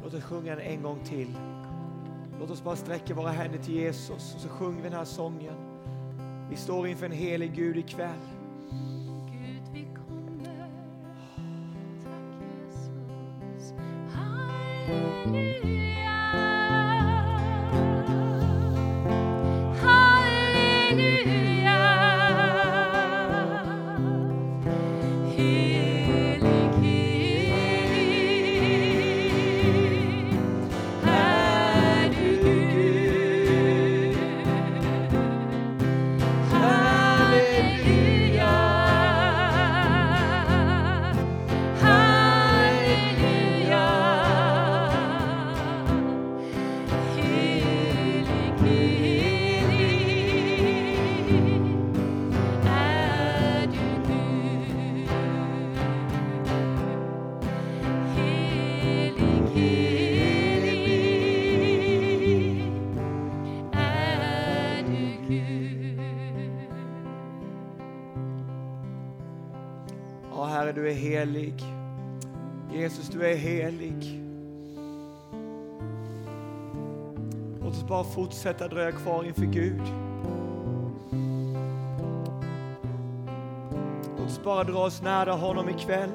Låt oss sjunga den en gång till. Låt oss bara sträcka våra händer till Jesus och så sjunger vi den här sången. Vi står inför en helig Gud ikväll. Gud, vi kommer. Tack Jesus. Halleluja. Halleluja. Helig, helig är du Gud. Halleluja. Halleluja. Helig, helig är du Gud. Helig, helig är du Gud. Ja, Herre, du är helig. Jesus, du är helig. Låt oss bara fortsätta dröja kvar inför Gud. Låt oss bara dra oss nära honom ikväll.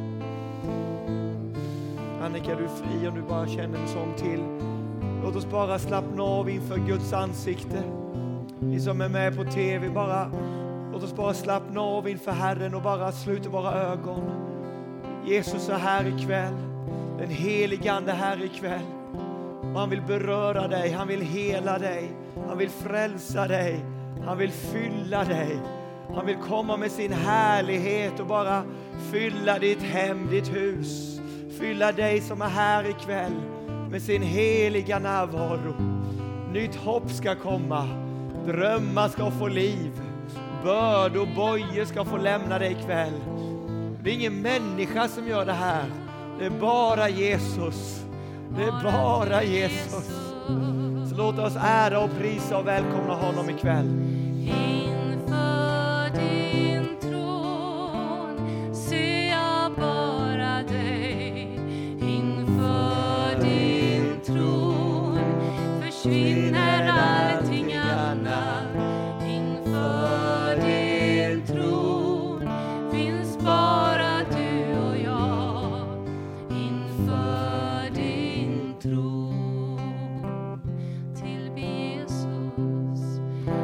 Annika, du är fri om du bara känner en sång till. Låt oss bara slappna av inför Guds ansikte. Ni som är med på tv, låt oss bara slappna av inför Herren och bara sluta våra ögon. Jesus är här ikväll. Den helige Ande är här ikväll. Och han vill beröra dig, han vill hela dig, han vill frälsa dig, han vill fylla dig. Han vill komma med sin härlighet och bara fylla ditt hem, ditt hus. Fylla dig som är här ikväll med sin heliga närvaro. Nytt hopp ska komma, drömmar ska få liv, börd och bojor ska få lämna dig ikväll. Det är ingen människa som gör det här. Det är bara Jesus. Det är bara Jesus. Så låt oss ära och prisa och välkomna honom ikväll. Inför din tron ser jag bara dig. Inför din tron försvinner allting annat. Inför din tron finns bara du och jag. Inför din tron tillbe Jesus.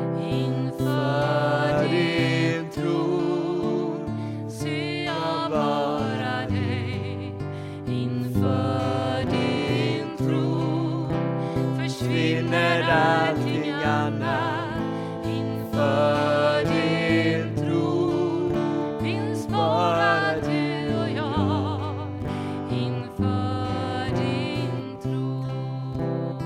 Inför din tron ser jag bara dig. Inför din tron försvinner allting annat. Inför din tron finns bara du och jag. Inför din tron.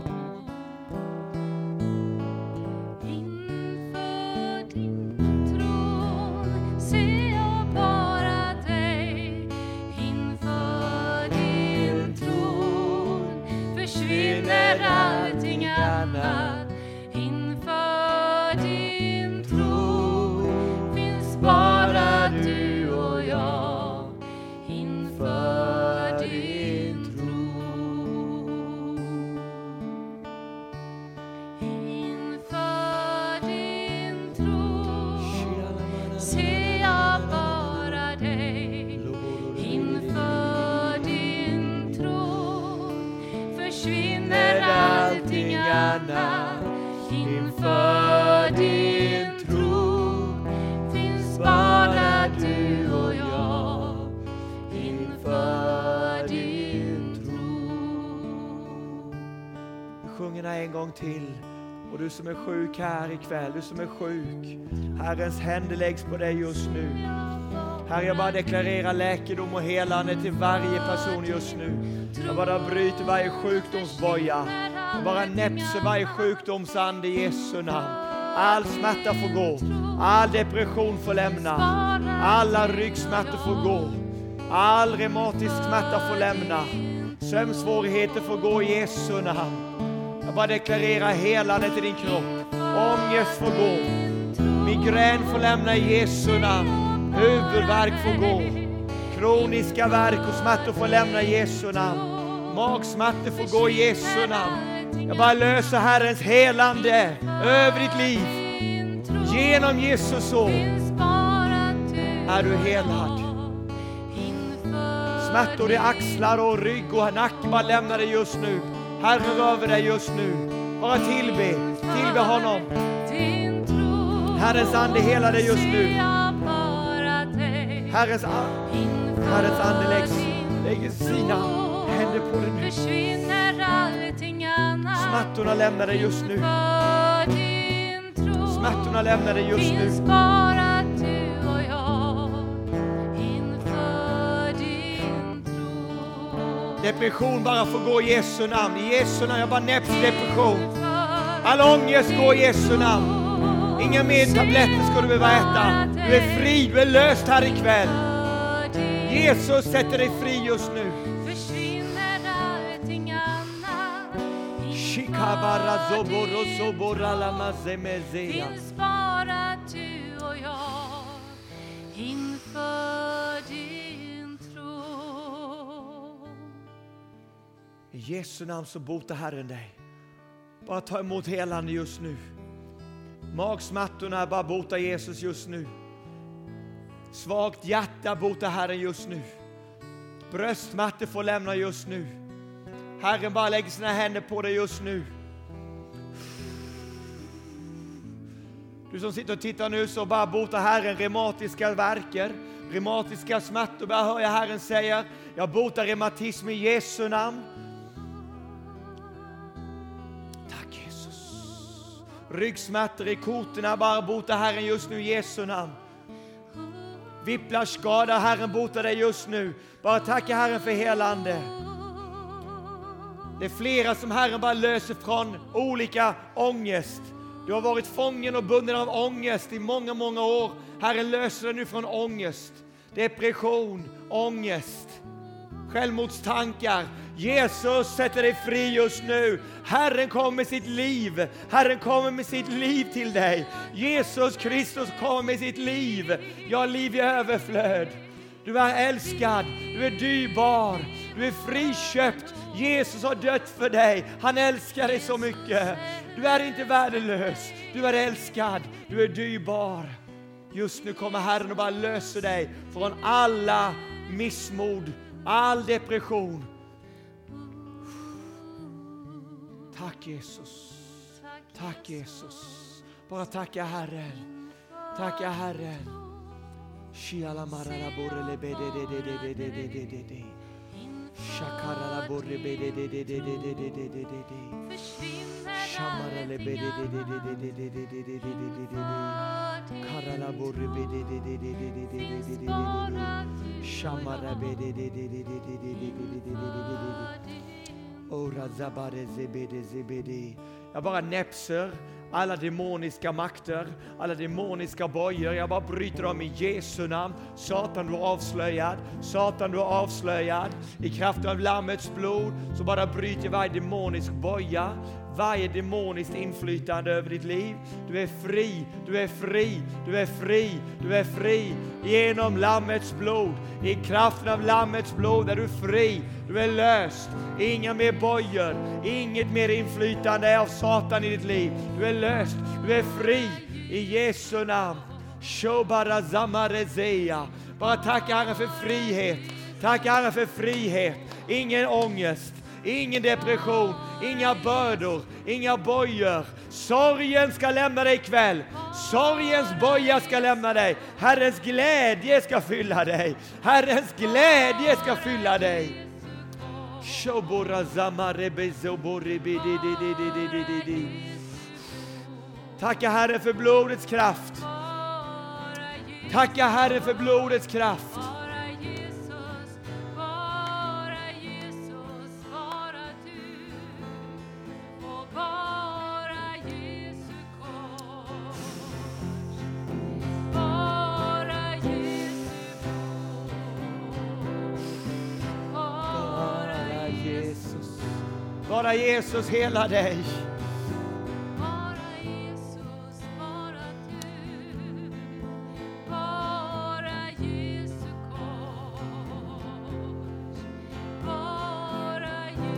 Inför din tron ser jag bara dig. Inför din tron försvinner allting annat. Inför din tron finns bara du och jag. Inför din tron. Inför din tron ser jag bara dig. Inför din tron försvinner allting annat. Inför din tron finns bara du och jag. Inför din tron. Vi sjunger den en gång till. Och du som är sjuk här ikväll, du som är sjuk, Herrens händer läggs på dig just nu. Herre, jag bara deklarerar läkedom och helande till varje person just nu. Jag bara bryter varje sjukdomsboja. Jag bara näpser varje sjukdomsande i Jesu namn. All smärta får gå. All depression får lämna. Alla ryggsmärtor får gå. All reumatisk smärta får lämna. Sömnsvårigheter får gå i Jesu namn. Jag bara deklarerar helande till din kropp. Ångest får gå. Migrän får lämna i Jesu namn. Huvudvärk får gå. Kroniska värk och smärtor får lämna i Jesu namn. Magsmärtor får gå i Jesu namn. Jag bara löser Herrens helande över ditt liv. Genom Jesus så är du helad. Smärtor i axlar och rygg och nacke bara lämnar dig just nu. Herren rör dig just nu. Bara tillbe honom. Herrens ande helar dig just nu. Herrens ande lägger sina händer på dig nu. Smärtorna lämnar dig just nu. Smärtorna lämnar dig just nu. Depression bara får gå i Jesu namn. I Jesu namn, jag bara näps depression. All ångest går i Jesu namn. Inga mer tabletter ska du behöva äta. Du är fri, du är löst här ikväll. Jesus sätter dig fri just nu. Shikabara zoboro zoborala mazemezea. Finns bara du och jag inför din tron. I Jesu namn så botar Herren dig. Bara ta emot helande just nu. Magsmärtorna bara botar Jesus just nu. Svagt hjärta botar Herren just nu. Bröstmärtor får lämna just nu. Herren bara lägger sina händer på dig just nu. Du som sitter och tittar nu så bara botar Herren reumatiska värker. Reumatiska smärtor. Bara hör jag Herren säga. Jag botar reumatism i Jesu namn. Tack Jesus. Ryggsmärtor i kotorna bara botar Herren just nu i Jesu namn. Whiplash-skada, Herren botar dig just nu. Bara tacka Herren för helande. Det är flera som Herren bara löser från olika ångest. Du har varit fången och bunden av ångest i många, många år. Herren löser dig nu från ångest, depression, ångest, självmordstankar. Jesus sätter dig fri just nu. Herren kommer med sitt liv. Herren kommer med sitt liv till dig. Jesus Kristus kommer med sitt liv. Jag har liv i överflöd. Du är älskad. Du är dyrbar. Du är friköpt. Jesus har dött för dig. Han älskar dig så mycket. Du är inte värdelös. Du är älskad. Du är dyrbar. Just nu kommer Herren och bara löser dig från alla missmod, all depression. Tack Jesus. Tack Jesus. Bara tacka Herren. Tacka Herren. Shiala marara borre bede de de de de de de de de. Shakara borre bede de de de de de de de de de. Shamara le bede de de de de de de de de de de de de. Karala borre bede de de de de de de de de de de. Shamara bede de de de de de de de de de de. Ora zabare zebede zebede. Jag bara näpser alla demoniska makter, alla demoniska bojor. Jag bara bryter dem i Jesu namn. Satan, du är avslöjad. Satan, du är avslöjad. I kraft av lammets blod så bara bryter varje demonisk boja. Varje demoniskt inflytande över ditt liv. Du är fri, du är fri, du är fri, du är fri. Genom lammets blod. I kraften av lammets blod är du fri. Du är löst. Inga mer bojor. Inget mer inflytande av Satan i ditt liv. Du är löst. Du är fri. I Jesu namn. Shobara zamarezea. Bara tacka Herren för frihet. Tacka Herren för frihet. Ingen ångest. Ingen depression, inga bördor, inga bojor. Sorgen ska lämna dig ikväll. Sorgens boja ska lämna dig. Herrens glädje ska fylla dig. Herrens glädje ska fylla dig. Tacka Herren för blodets kraft. Tacka Herren för blodets kraft. Bara Jesus hela dig. Bara Jesus, bara du. Bara Jesu kors. Bara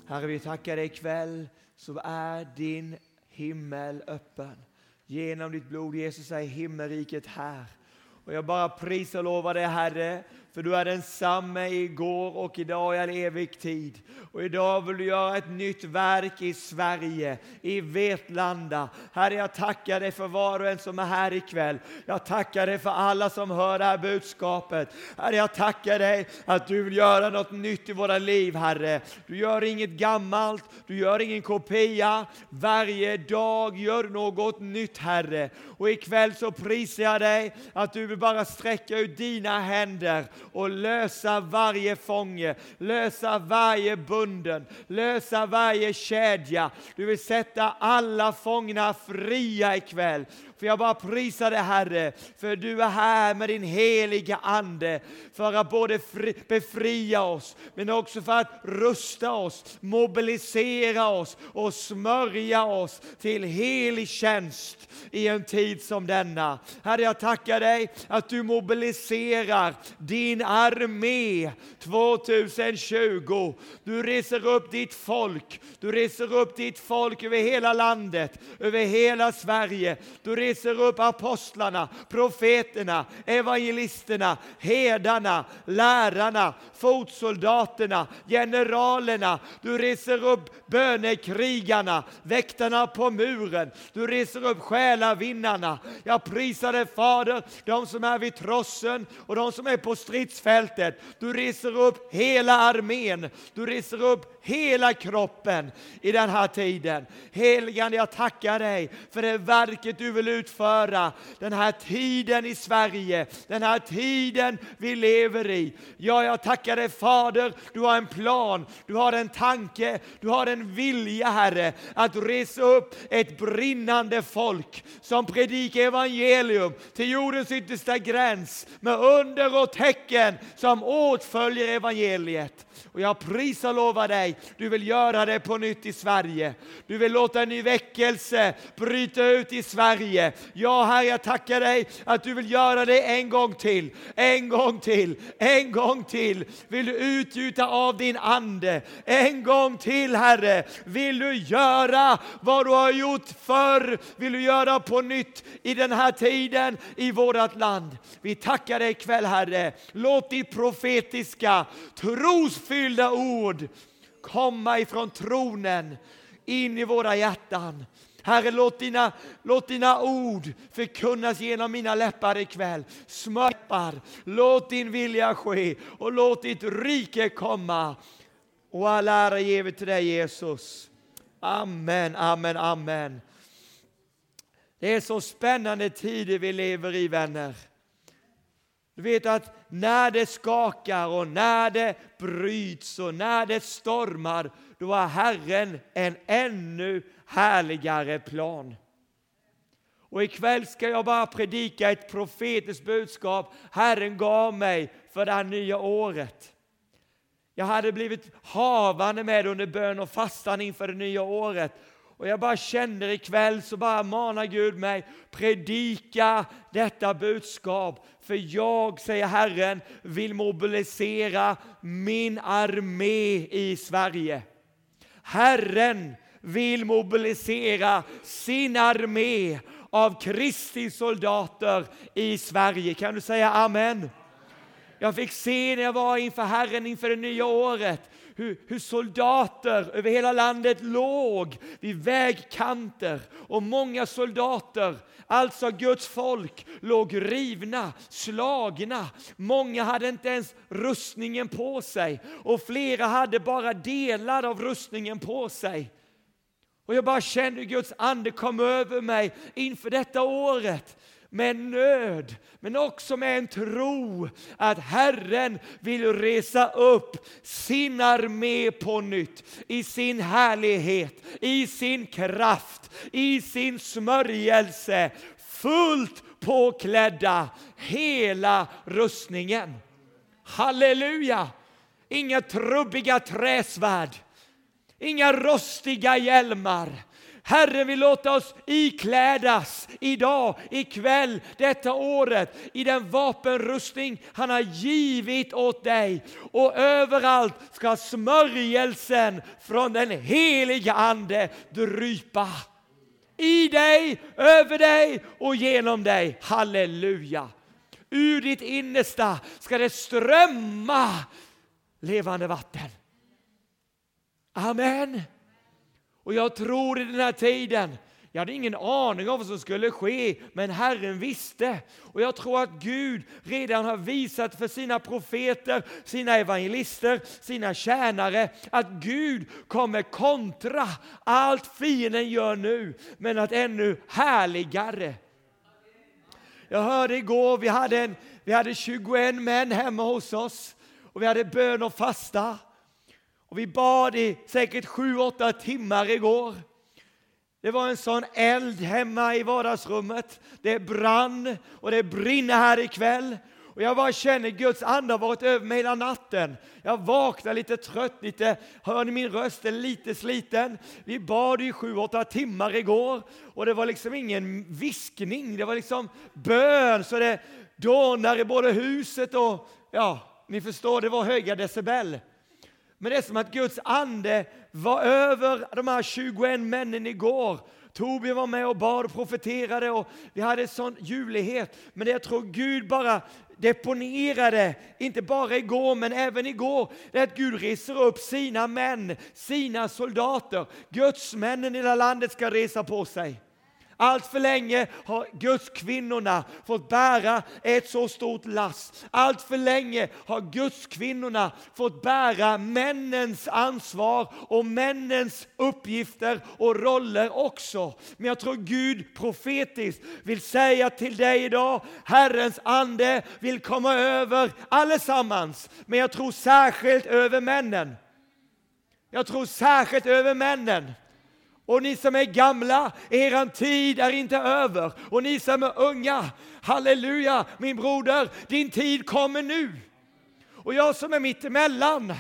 Herre, vi tackar dig ikväll så är din himmel öppen. Genom ditt blod, Jesus, är himmelriket här. Och jag bara prisar och lovar dig, Herre, för du är densamma igår och idag i all evig tid. Och idag vill du göra ett nytt verk i Sverige, i Vetlanda. Herre, jag tackar dig för var och en som är här ikväll. Jag tackar dig för alla som hör det här budskapet. Herre, jag tackar dig att du vill göra något nytt i våra liv, Herre. Du gör inget gammalt, du gör ingen kopia. Varje dag gör något nytt, Herre. Och ikväll så prisar jag dig att du vill bara sträcka ut dina händer och lösa varje fånge, lösa varje bunden, lösa varje kedja. Du vill sätta alla fångna fria ikväll. För jag bara prisar dig, Herre, för du är här med din heliga ande för att både befria oss, men också för att rusta oss, mobilisera oss och smörja oss till helig tjänst i en tid som denna. Herre, jag tackar dig att du mobiliserar din armé 2020. Du reser upp ditt folk. Du reser upp ditt folk över hela landet, över hela Sverige. Du reser upp apostlarna, profeterna, evangelisterna, herdarna, lärarna, fotsoldaterna, generalerna. Du reser upp bönekrigarna, väktarna på muren. Du reser upp själavinnarna. Jag prisar dig, Fader, de som är vid trossen och de som är på stridsfältet. Du reser upp hela armén. Du reser upp hela kroppen i den här tiden. Heligande, jag tackar dig för det verket du vill utföra den här tiden i Sverige, den här tiden vi lever i. Ja, jag tackar dig, Fader, du har en plan, du har en tanke, du har en vilja, Herre, att resa upp ett brinnande folk som predikar evangelium till jordens yttersta gräns med under och tecken som åtföljer evangeliet. Och jag prisar och lovar dig, du vill göra det på nytt i Sverige. Du vill låta en ny väckelse bryta ut i Sverige. Ja, Herre, jag tackar dig att du vill göra det en gång till, en gång till, en gång till. Vill du utgjuta av din ande en gång till, Herre. Vill du göra vad du har gjort förr, vill du göra på nytt i den här tiden i vårt land. Vi tackar dig ikväll, Herre. Låt ditt profetiska, trosfyllda ord komma ifrån tronen in i våra hjärtan. Herre, låt dina ord förkunnas genom mina läppar ikväll. Smörpar, låt din vilja ske och låt ditt rike komma. Och all ära ger vi till dig, Jesus. Amen, amen, amen. Det är så spännande tider vi lever i, vänner. Du vet att när det skakar och när det bryts och när det stormar, då har Herren en ännu härligare plan. Och ikväll ska jag bara predika ett profetiskt budskap Herren gav mig för det här nya året. Jag hade blivit havande med under bön och fastan inför det nya året. Och jag bara känner ikväll så bara manar Gud mig, predika detta budskap. För jag, säger Herren, vill mobilisera min armé i Sverige. Herren vill mobilisera sin armé av Kristi soldater i Sverige. Kan du säga amen? Jag fick se när jag var inför Herren inför det nya året hur soldater över hela landet låg vid vägkanter. Och många soldater, alltså Guds folk, låg rivna, slagna. Många hade inte ens rustningen på sig. Och flera hade bara delar av rustningen på sig. Och jag bara kände Guds ande kom över mig inför detta året. Med nöd, men också med en tro att Herren vill resa upp sin armé på nytt. I sin härlighet, i sin kraft, i sin smörjelse. Fullt påklädda hela rustningen. Halleluja! Inga trubbiga träsvärd. Inga rostiga hjälmar. Herren vill låta oss iklädas idag, ikväll, detta året i den vapenrustning han har givit åt dig. Och överallt ska smörjelsen från den heliga ande drypa. I dig, över dig och genom dig. Halleluja. Ur ditt innersta ska det strömma levande vatten. Amen. Och jag tror i den här tiden, jag hade ingen aning om vad som skulle ske, men Herren visste. Och jag tror att Gud redan har visat för sina profeter, sina evangelister, sina tjänare, att Gud kommer kontra allt fienden gör nu, men att ännu härligare. Jag hörde igår, vi hade 21 män hemma hos oss och vi hade bön och fasta. Och vi bad i säkert 7-8 timmar igår. Det var en sån eld hemma i vardagsrummet. Det brann och det brinner här ikväll. Och jag bara känner Guds ande har varit över mig hela natten. Jag vaknar lite trött, hör ni min röst är lite sliten. Vi bad i 7-8 timmar igår. Och det var liksom ingen viskning, det var liksom bön. Så det dånar i både huset och, ja, ni förstår, det var höga decibel. Men det är som att Guds ande var över de här 21 männen igår. Torbjörn var med och bad och profeterade och vi hade sån ljuvlighet. Men det jag tror Gud bara deponerade, inte bara igår men även igår, det är att Gud reser upp sina män, sina soldater. Guds männen i hela landet ska resa på sig. Allt för länge har Guds kvinnorna fått bära ett så stort last. Allt för länge har Guds kvinnorna fått bära männens ansvar och männens uppgifter och roller också. Men jag tror Gud profetiskt vill säga till dig idag, Herrens ande vill komma över allesammans. Men jag tror särskilt över männen. Jag tror särskilt över männen. Och ni som är gamla, eran tid är inte över. Och ni som är unga, halleluja, min broder, din tid kommer nu. Och jag som är mitt emellan,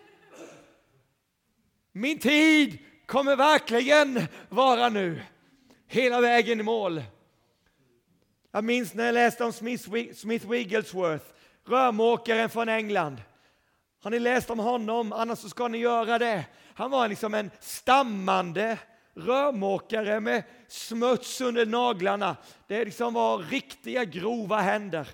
min tid kommer verkligen vara nu. Hela vägen i mål. Jag minns när jag läste om Smith Wigglesworth, rörmokaren från England. Har ni läst om honom? Annars så ska ni göra det. Han var liksom en stammande rörmokare med smuts under naglarna. Det liksom var riktiga grova händer.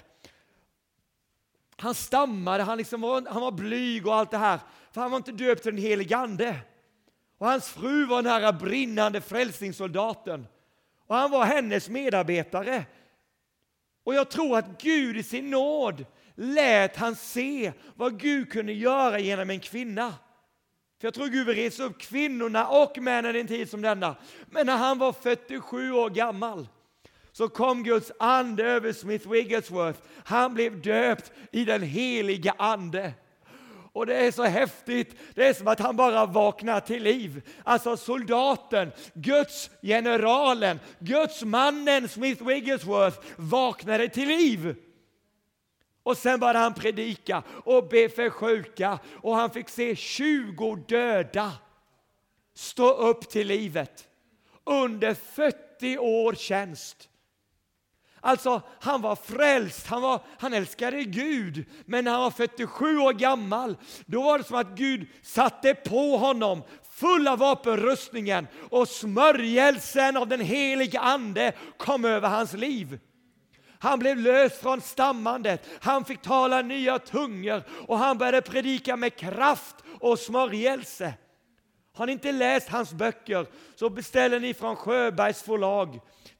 Han stammade, han var blyg och allt det här. För han var inte döpt till den helige ande. Och hans fru var den här brinnande frälsningssoldaten. Och han var hennes medarbetare. Och jag tror att Gud i sin nåd lät han se vad Gud kunde göra genom en kvinna. För jag tror Gud vill resa upp kvinnorna och männen i en tid som denna. Men när han var 47 år gammal så kom Guds ande över Smith Wigglesworth. Han blev döpt i den heliga ande. Och det är så häftigt. Det är som att han bara vaknar till liv. Alltså soldaten, Guds generalen, Guds mannen Smith Wigglesworth vaknade till liv. Och sen började han predika och be för sjuka. Och han fick se 20 döda stå upp till livet under 40 års tjänst. Alltså han var frälst, han älskade Gud. Men när han var 47 år gammal, då var det som att Gud satte på honom full av vapenrustningen. Och smörjelsen av den heliga ande kom över hans liv. Han blev löst från stammandet. Han fick tala nya tungor. Och han började predika med kraft och smörjelse. Har ni inte läst hans böcker så beställer ni från Sjöbergs förlag.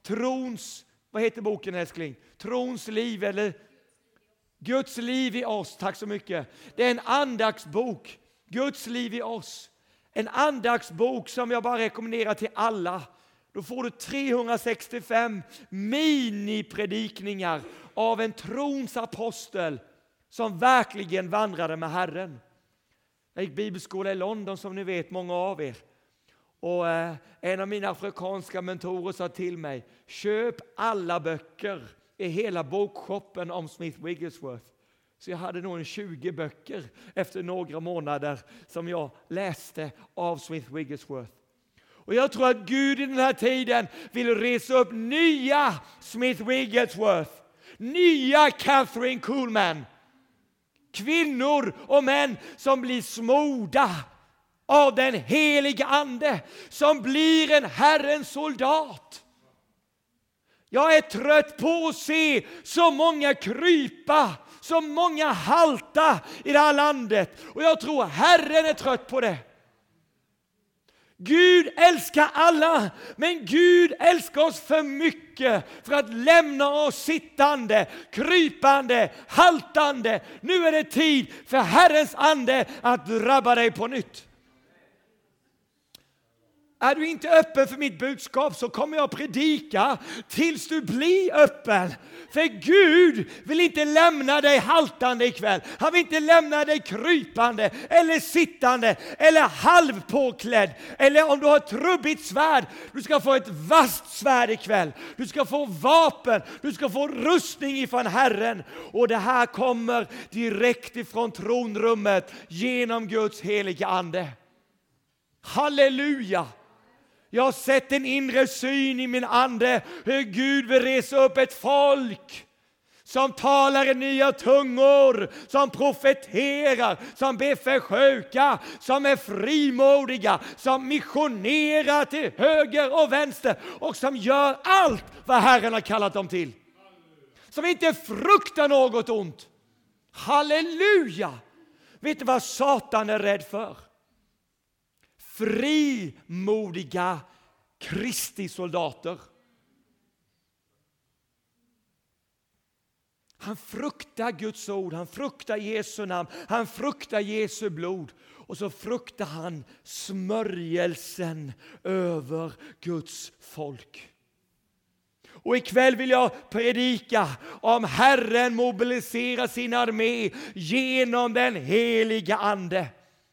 Vad heter boken älskling? Trons liv eller Guds liv i oss. Tack så mycket. Det är en andaktsbok. Guds liv i oss. En andaktsbok som jag bara rekommenderar till alla. Då får du 365 minipredikningar av en trons apostel som verkligen vandrade med Herren. Jag gick bibelskola i London som ni vet, många av er. Och en av mina afrikanska mentorer sa till mig, köp alla böcker i hela bokshoppen om Smith Wigglesworth. Så jag hade nog 20 böcker efter några månader som jag läste av Smith Wigglesworth. Och jag tror att Gud i den här tiden vill resa upp nya Smith Wigglesworth, nya Catherine Kuhlman. Kvinnor och män som blir smorda av den heliga ande, som blir en Herrens soldat. Jag är trött på att se så många krypa, så många halta i det här landet. Och jag tror Herren är trött på det. Gud älskar alla, men Gud älskar oss för mycket för att lämna oss sittande, krypande, haltande. Nu är det tid för Herrens ande att drabba dig på nytt. Är du inte öppen för mitt budskap så kommer jag predika tills du blir öppen. För Gud vill inte lämna dig haltande ikväll. Han vill inte lämna dig krypande eller sittande eller halvpåklädd. Eller om du har ett trubbigt svärd, du ska få ett vasst svärd ikväll. Du ska få vapen, du ska få rustning ifrån Herren. Och det här kommer direkt ifrån tronrummet genom Guds heliga ande. Halleluja! Jag har sett en inre syn i min ande hur Gud vill resa upp ett folk som talar i nya tungor, som profeterar, som ber för sjuka, som är frimodiga, som missionerar till höger och vänster och som gör allt vad Herren har kallat dem till. Som inte fruktar något ont. Halleluja! Vet du vad Satan är rädd för? Frimodiga Kristi soldater. Han fruktar Guds ord, han fruktar Jesu namn, han fruktar Jesu blod. Och så fruktar han smörjelsen över Guds folk. Och ikväll vill jag predika om Herren mobiliserar sin armé genom den heliga ande.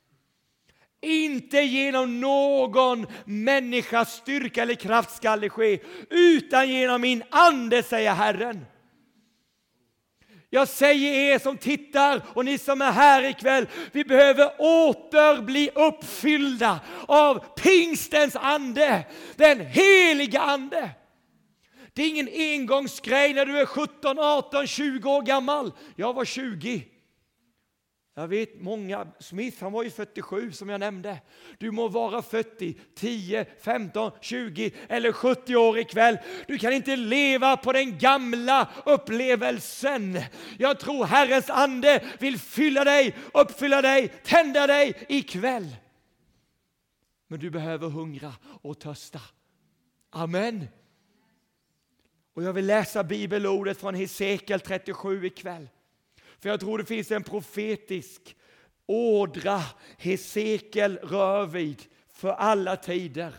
Inte genom någon människas styrka eller kraft ska det ske, utan genom min ande, säger Herren. Jag säger er som tittar och ni som är här ikväll, vi behöver åter bli uppfyllda av pingstens ande, den heliga ande. Det är ingen engångsgrej när du är 17, 18, 20 år gammal. Jag var 20. Jag vet många, Smith han var ju 47 som jag nämnde. Du må vara 40, 10, 15, 20 eller 70 år ikväll. Du kan inte leva på den gamla upplevelsen. Jag tror Herrens ande vill fylla dig, uppfylla dig, tända dig ikväll. Men du behöver hungra och törsta. Amen. Och jag vill läsa bibelordet från Hesekiel 37 ikväll. För jag tror det finns en profetisk ådra Hesekiel rör vid för alla tider.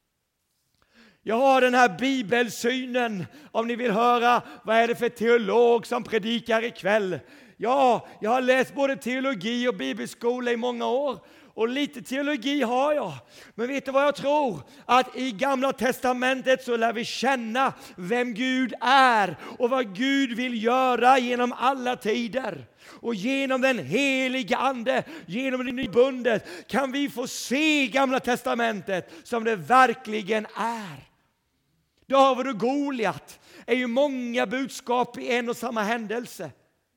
Jag har den här bibelsynen, om ni vill höra vad är det för teolog som predikar ikväll. Ja, jag har läst både teologi och bibelskola i många år. Och lite teologi har jag. Men vet du vad jag tror? Att i Gamla testamentet så lär vi känna vem Gud är. Och vad Gud vill göra genom alla tider. Och genom den heliga ande, genom det nya bundet kan vi få se Gamla testamentet som det verkligen är. David och Goliat är ju många budskap i en och samma händelse.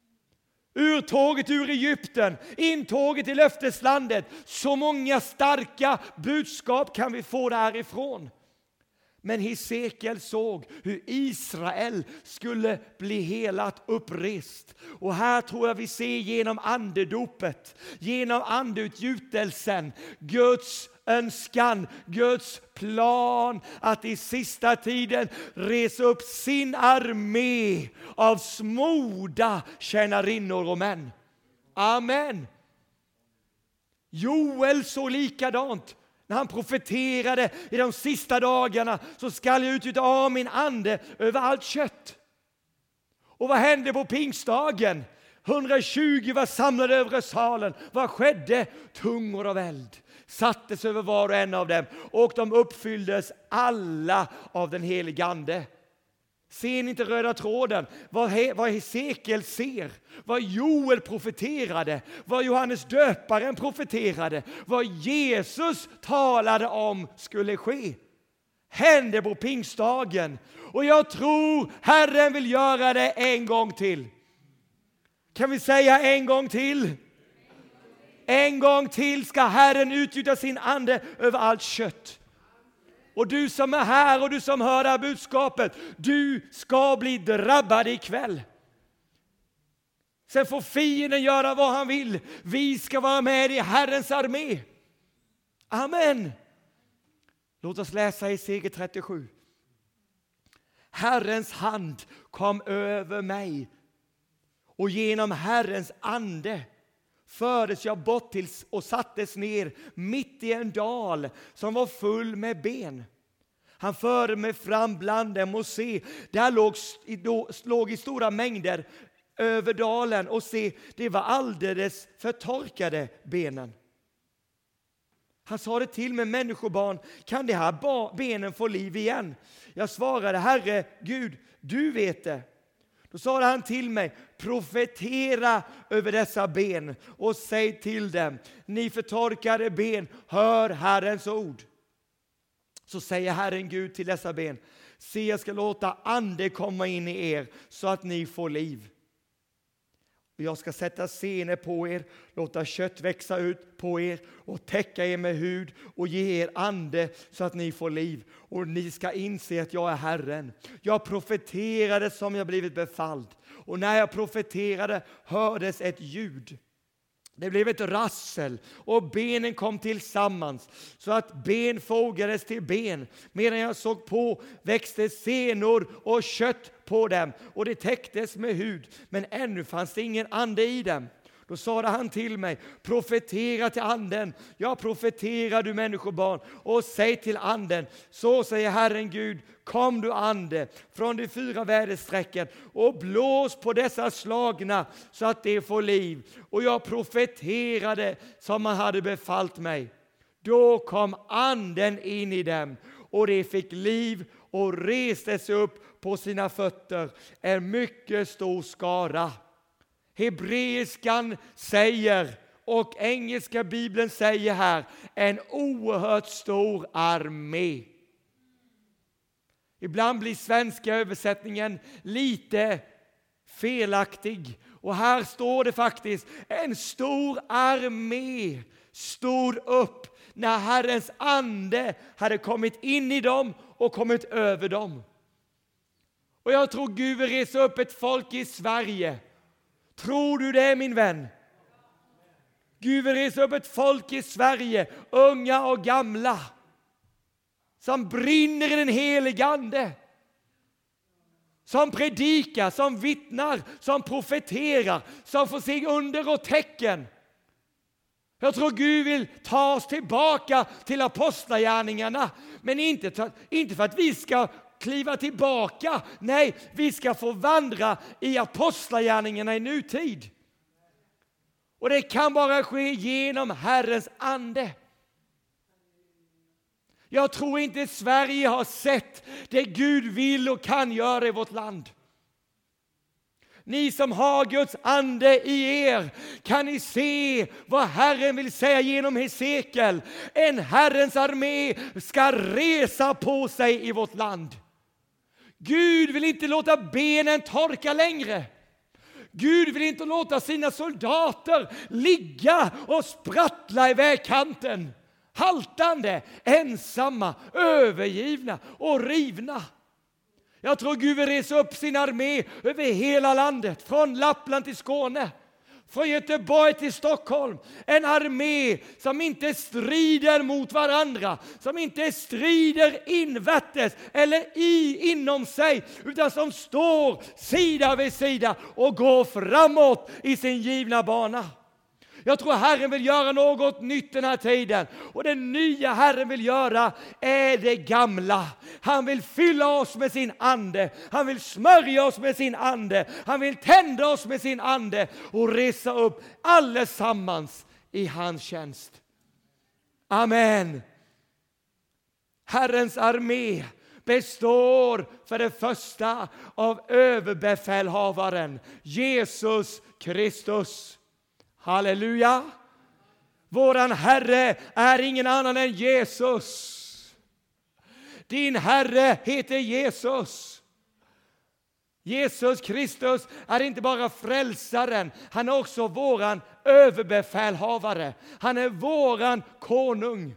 Urtåget ur Egypten, intåget i löfteslandet. Så många starka budskap kan vi få därifrån. Men Hesekiel såg hur Israel skulle bli helat, upprest. Och här tror jag vi ser genom andedopet, genom andeutgjutelsen, Guds önskan, Guds plan att i sista tiden resa upp sin armé av smorda tjänarinnor och män. Amen. Joel såg likadant. När han profeterade i de sista dagarna så skall jag utgjuta av min ande över allt kött. Och vad hände på pingstdagen? 120 var samlade över salen. Vad skedde? Tungor av eld sattes över var och en av dem. Och de uppfylldes alla av den heliga ande. Ser ni inte röda tråden? Vad Hesekiel ser, vad Joel profeterade, vad Johannes döparen profeterade, vad Jesus talade om skulle ske. Hände på pingstdagen. Och jag tror Herren vill göra det en gång till. Kan vi säga en gång till? En gång till ska Herren utgjuta sin ande över allt kött. Och du som är här och du som hör det här budskapet, du ska bli drabbad ikväll. Sen får fienden göra vad han vill. Vi ska vara med i Herrens armé. Amen. Låt oss läsa i Hesekiel 37. Herrens hand kom över mig och genom Herrens ande fördes jag bort till och sattes ner mitt i en dal som var full med ben. Han förde mig fram bland dem och se, där låg i stora mängder över dalen och se, det var alldeles förtorkade benen. Han sa det till mig, människobarn, kan de här benen få liv igen? Jag svarade, Herre Gud, du vet det. Då sa han till mig, profetera över dessa ben och säg till dem, ni förtorkade ben, hör Herrens ord. Så säger Herren Gud till dessa ben, se jag ska låta ande komma in i er så att ni får liv. Och jag ska sätta senor på er, låta kött växa ut på er och täcka er med hud och ge er ande så att ni får liv. Och ni ska inse att jag är Herren. Jag profeterade som jag blivit befalld. Och när jag profeterade hördes ett ljud. Det blev ett rassel och benen kom tillsammans så att ben fogades till ben. Medan jag såg på växte senor och kött på dem och det täcktes med hud. Men ännu fanns det ingen ande i dem. Då sa han till mig, profetera till anden. Jag profeterar du människobarn och säg till anden. Så säger Herren Gud, kom du ande från de 4 väderstrecken och blås på dessa slagna så att de får liv. Och jag profeterade som han hade befallt mig. Då kom anden in i dem och de fick liv och reste sig upp på sina fötter. En mycket stor skara. Hebreiskan säger och engelska bibeln säger här en oerhört stor armé. Ibland blir svenska översättningen lite felaktig. Och här står det faktiskt en stor armé stod upp när Herrens ande hade kommit in i dem och kommit över dem. Och jag tror Gud vill resa upp ett folk i Sverige. Tror du det, min vän? Gud vill resa upp ett folk i Sverige, unga och gamla, som brinner i den helige ande. Som predikar, som vittnar, som profeterar, som får se under och tecken. Jag tror Gud vill ta oss tillbaka till apostlagärningarna, men inte för att vi ska kliva tillbaka. Nej, vi ska få vandra i apostlagärningarna i nutid. Och det kan bara ske genom Herrens ande. Jag tror inte Sverige har sett det Gud vill och kan göra i vårt land. Ni som har Guds ande i er, kan ni se vad Herren vill säga genom Hesekiel? En Herrens armé ska resa på sig i vårt land. Gud vill inte låta benen torka längre. Gud vill inte låta sina soldater ligga och sprattla i vägkanten. Haltande, ensamma, övergivna och rivna. Jag tror Gud vill resa upp sin armé över hela landet. Från Lappland till Skåne. Från Göteborg till Stockholm. En armé som inte strider mot varandra. Som inte strider invärtes eller inom sig. Utan som står sida vid sida och går framåt i sin givna bana. Jag tror Herren vill göra något nytt den här tiden. Och det nya Herren vill göra är det gamla. Han vill fylla oss med sin ande. Han vill smörja oss med sin ande. Han vill tända oss med sin ande. Och resa upp allesammans i hans tjänst. Amen. Herrens armé består för det första av överbefälhavaren Jesus Kristus. Halleluja! Våran Herre är ingen annan än Jesus. Din Herre heter Jesus. Jesus Kristus är inte bara frälsaren, han är också våran överbefälhavare. Han är våran konung.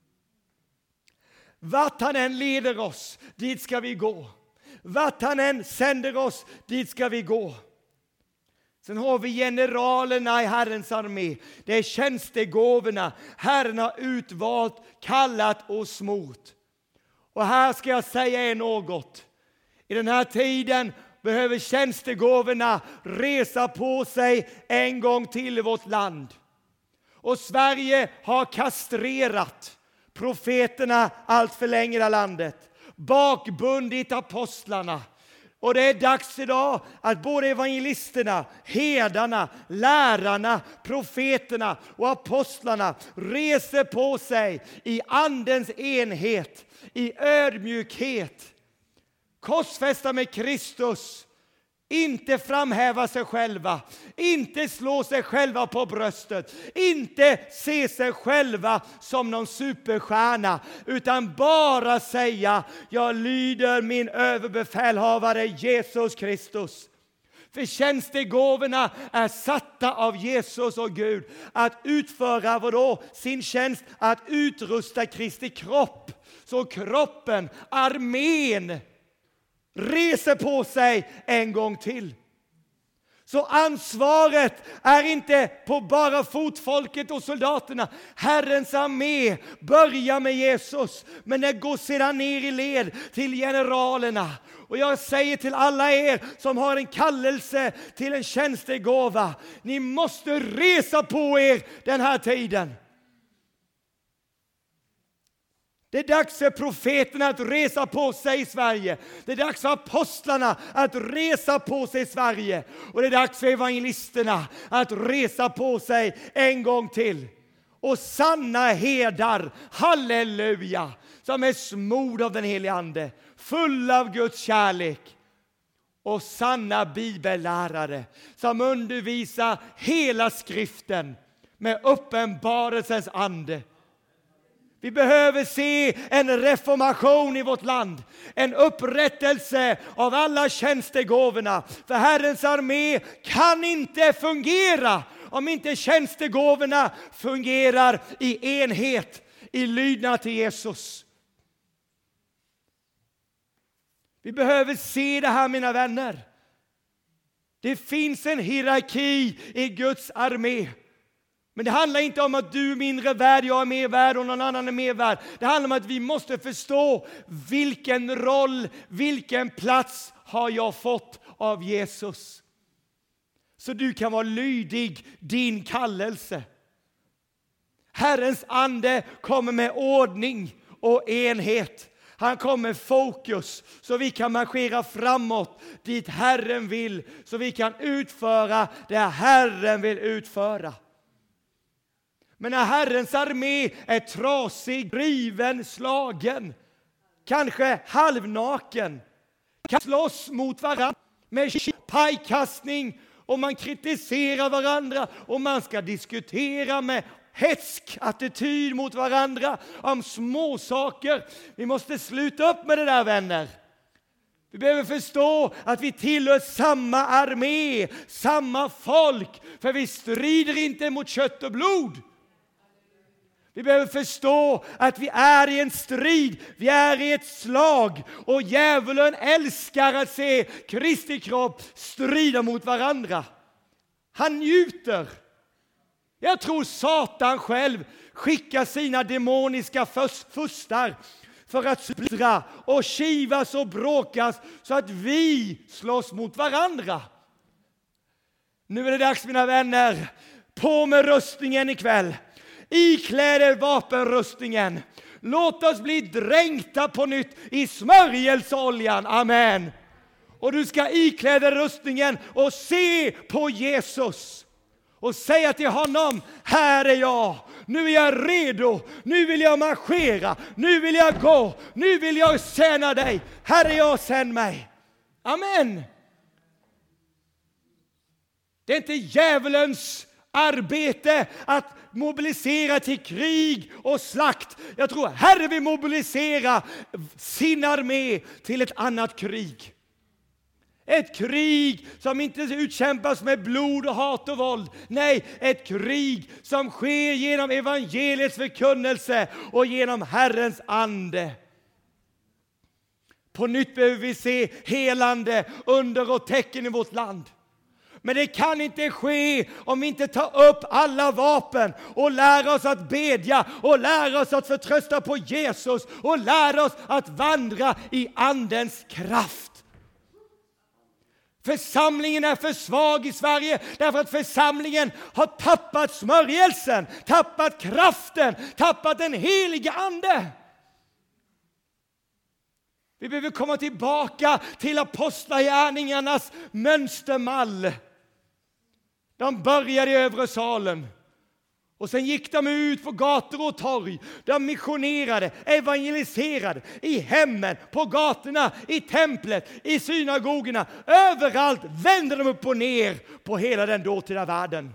Vart han än leder oss, dit ska vi gå. Vart han än sänder oss, dit ska vi gå. Sen har vi generalerna i Herrens armé. Det är tjänstegåvorna. Herren har utvalt, kallat och smort. Och här ska jag säga er något. I den här tiden behöver tjänstegåvorna resa på sig en gång till i vårt land. Och Sverige har kastrerat profeterna allt för länge i det här landet. Bakbundit apostlarna. Och det är dags idag att både evangelisterna, herdarna, lärarna, profeterna och apostlarna reser på sig i andens enhet, i ödmjukhet. Korsfästa med Kristus. Inte framhäva sig själva, inte slå sig själva på bröstet, inte se sig själva som någon superstjärna, utan bara säga: jag lyder min överbefälhavare Jesus Kristus. För tjänstegåvorna är satta av Jesus och Gud att utföra vadå? Sin tjänst, att utrusta Kristi kropp. Så kroppen, armén, reser på sig en gång till. Så ansvaret är inte på bara fotfolket och soldaterna. Herrens armé börjar med Jesus, men det går sedan ner i led till generalerna. Och jag säger till alla er som har en kallelse till en tjänstegåva: ni måste resa på er den här tiden. Det är dags för profeterna att resa på sig i Sverige. Det är dags för apostlarna att resa på sig i Sverige. Och det är dags för evangelisterna att resa på sig en gång till. Och sanna herdar, halleluja, som är smord av den helige Ande, full av Guds kärlek. Och sanna bibellärare som undervisar hela skriften med uppenbarelsens ande. Vi behöver se en reformation i vårt land. En upprättelse av alla tjänstegåvorna. För Herrens armé kan inte fungera om inte tjänstegåvorna fungerar i enhet, i lydnad till Jesus. Vi behöver se det här, mina vänner. Det finns en hierarki i Guds armé. Men det handlar inte om att du är mindre värd, jag är mer värd och någon annan är mer värd. Det handlar om att vi måste förstå vilken roll, vilken plats har jag fått av Jesus. Så du kan vara lydig din kallelse. Herrens ande kommer med ordning och enhet. Han kommer med fokus så vi kan marschera framåt dit Herren vill. Så vi kan utföra det Herren vill utföra. Men när Herrens armé är trasig, riven, slagen, kanske halvnaken, kan slåss mot varandra med pajkastning och man kritiserar varandra och man ska diskutera med hätsk attityd mot varandra om små saker. Vi måste sluta upp med det där, vänner. Vi behöver förstå att vi tillhör samma armé, samma folk, för vi strider inte mot kött och blod. Vi behöver förstå att vi är i en strid, vi är i ett slag och djävulen älskar att se Kristi kropp strida mot varandra. Han njuter. Jag tror Satan själv skickar sina demoniska furstar för att splittra och kivas och bråkas så att vi slåss mot varandra. Nu är det dags, mina vänner, på med rustningen ikväll. Ikläder vapenrustningen. Låt oss bli dränkta på nytt i smörjelsoljan. Amen. Och du ska ikläda rustningen och se på Jesus. Och säga till honom, här är jag. Nu är jag redo. Nu vill jag marschera. Nu vill jag gå. Nu vill jag tjäna dig. Här är jag, sänd mig. Amen. Det är inte djävulens arbete att mobilisera till krig och slakt. Jag tror Herre vill mobilisera sin armé till ett annat krig. Ett krig som inte utkämpas med blod och hat och våld. Nej, ett krig som sker genom evangeliets förkunnelse och genom Herrens ande. På nytt behöver vi se helande, under och tecken i vårt land. Men det kan inte ske om vi inte tar upp alla vapen och lär oss att bedja och lär oss att förtrösta på Jesus och lär oss att vandra i andens kraft. Församlingen är för svag i Sverige därför att församlingen har tappat smörjelsen, tappat kraften, tappat den heliga ande. Vi behöver komma tillbaka till apostlagärningarnas mönstermall. De började i övre salen. Och sen gick de ut på gator och torg. De missionerade, evangeliserade i hemmen, på gatorna, i templet, i synagogorna. Överallt vände de upp och ner på hela den dåtida världen.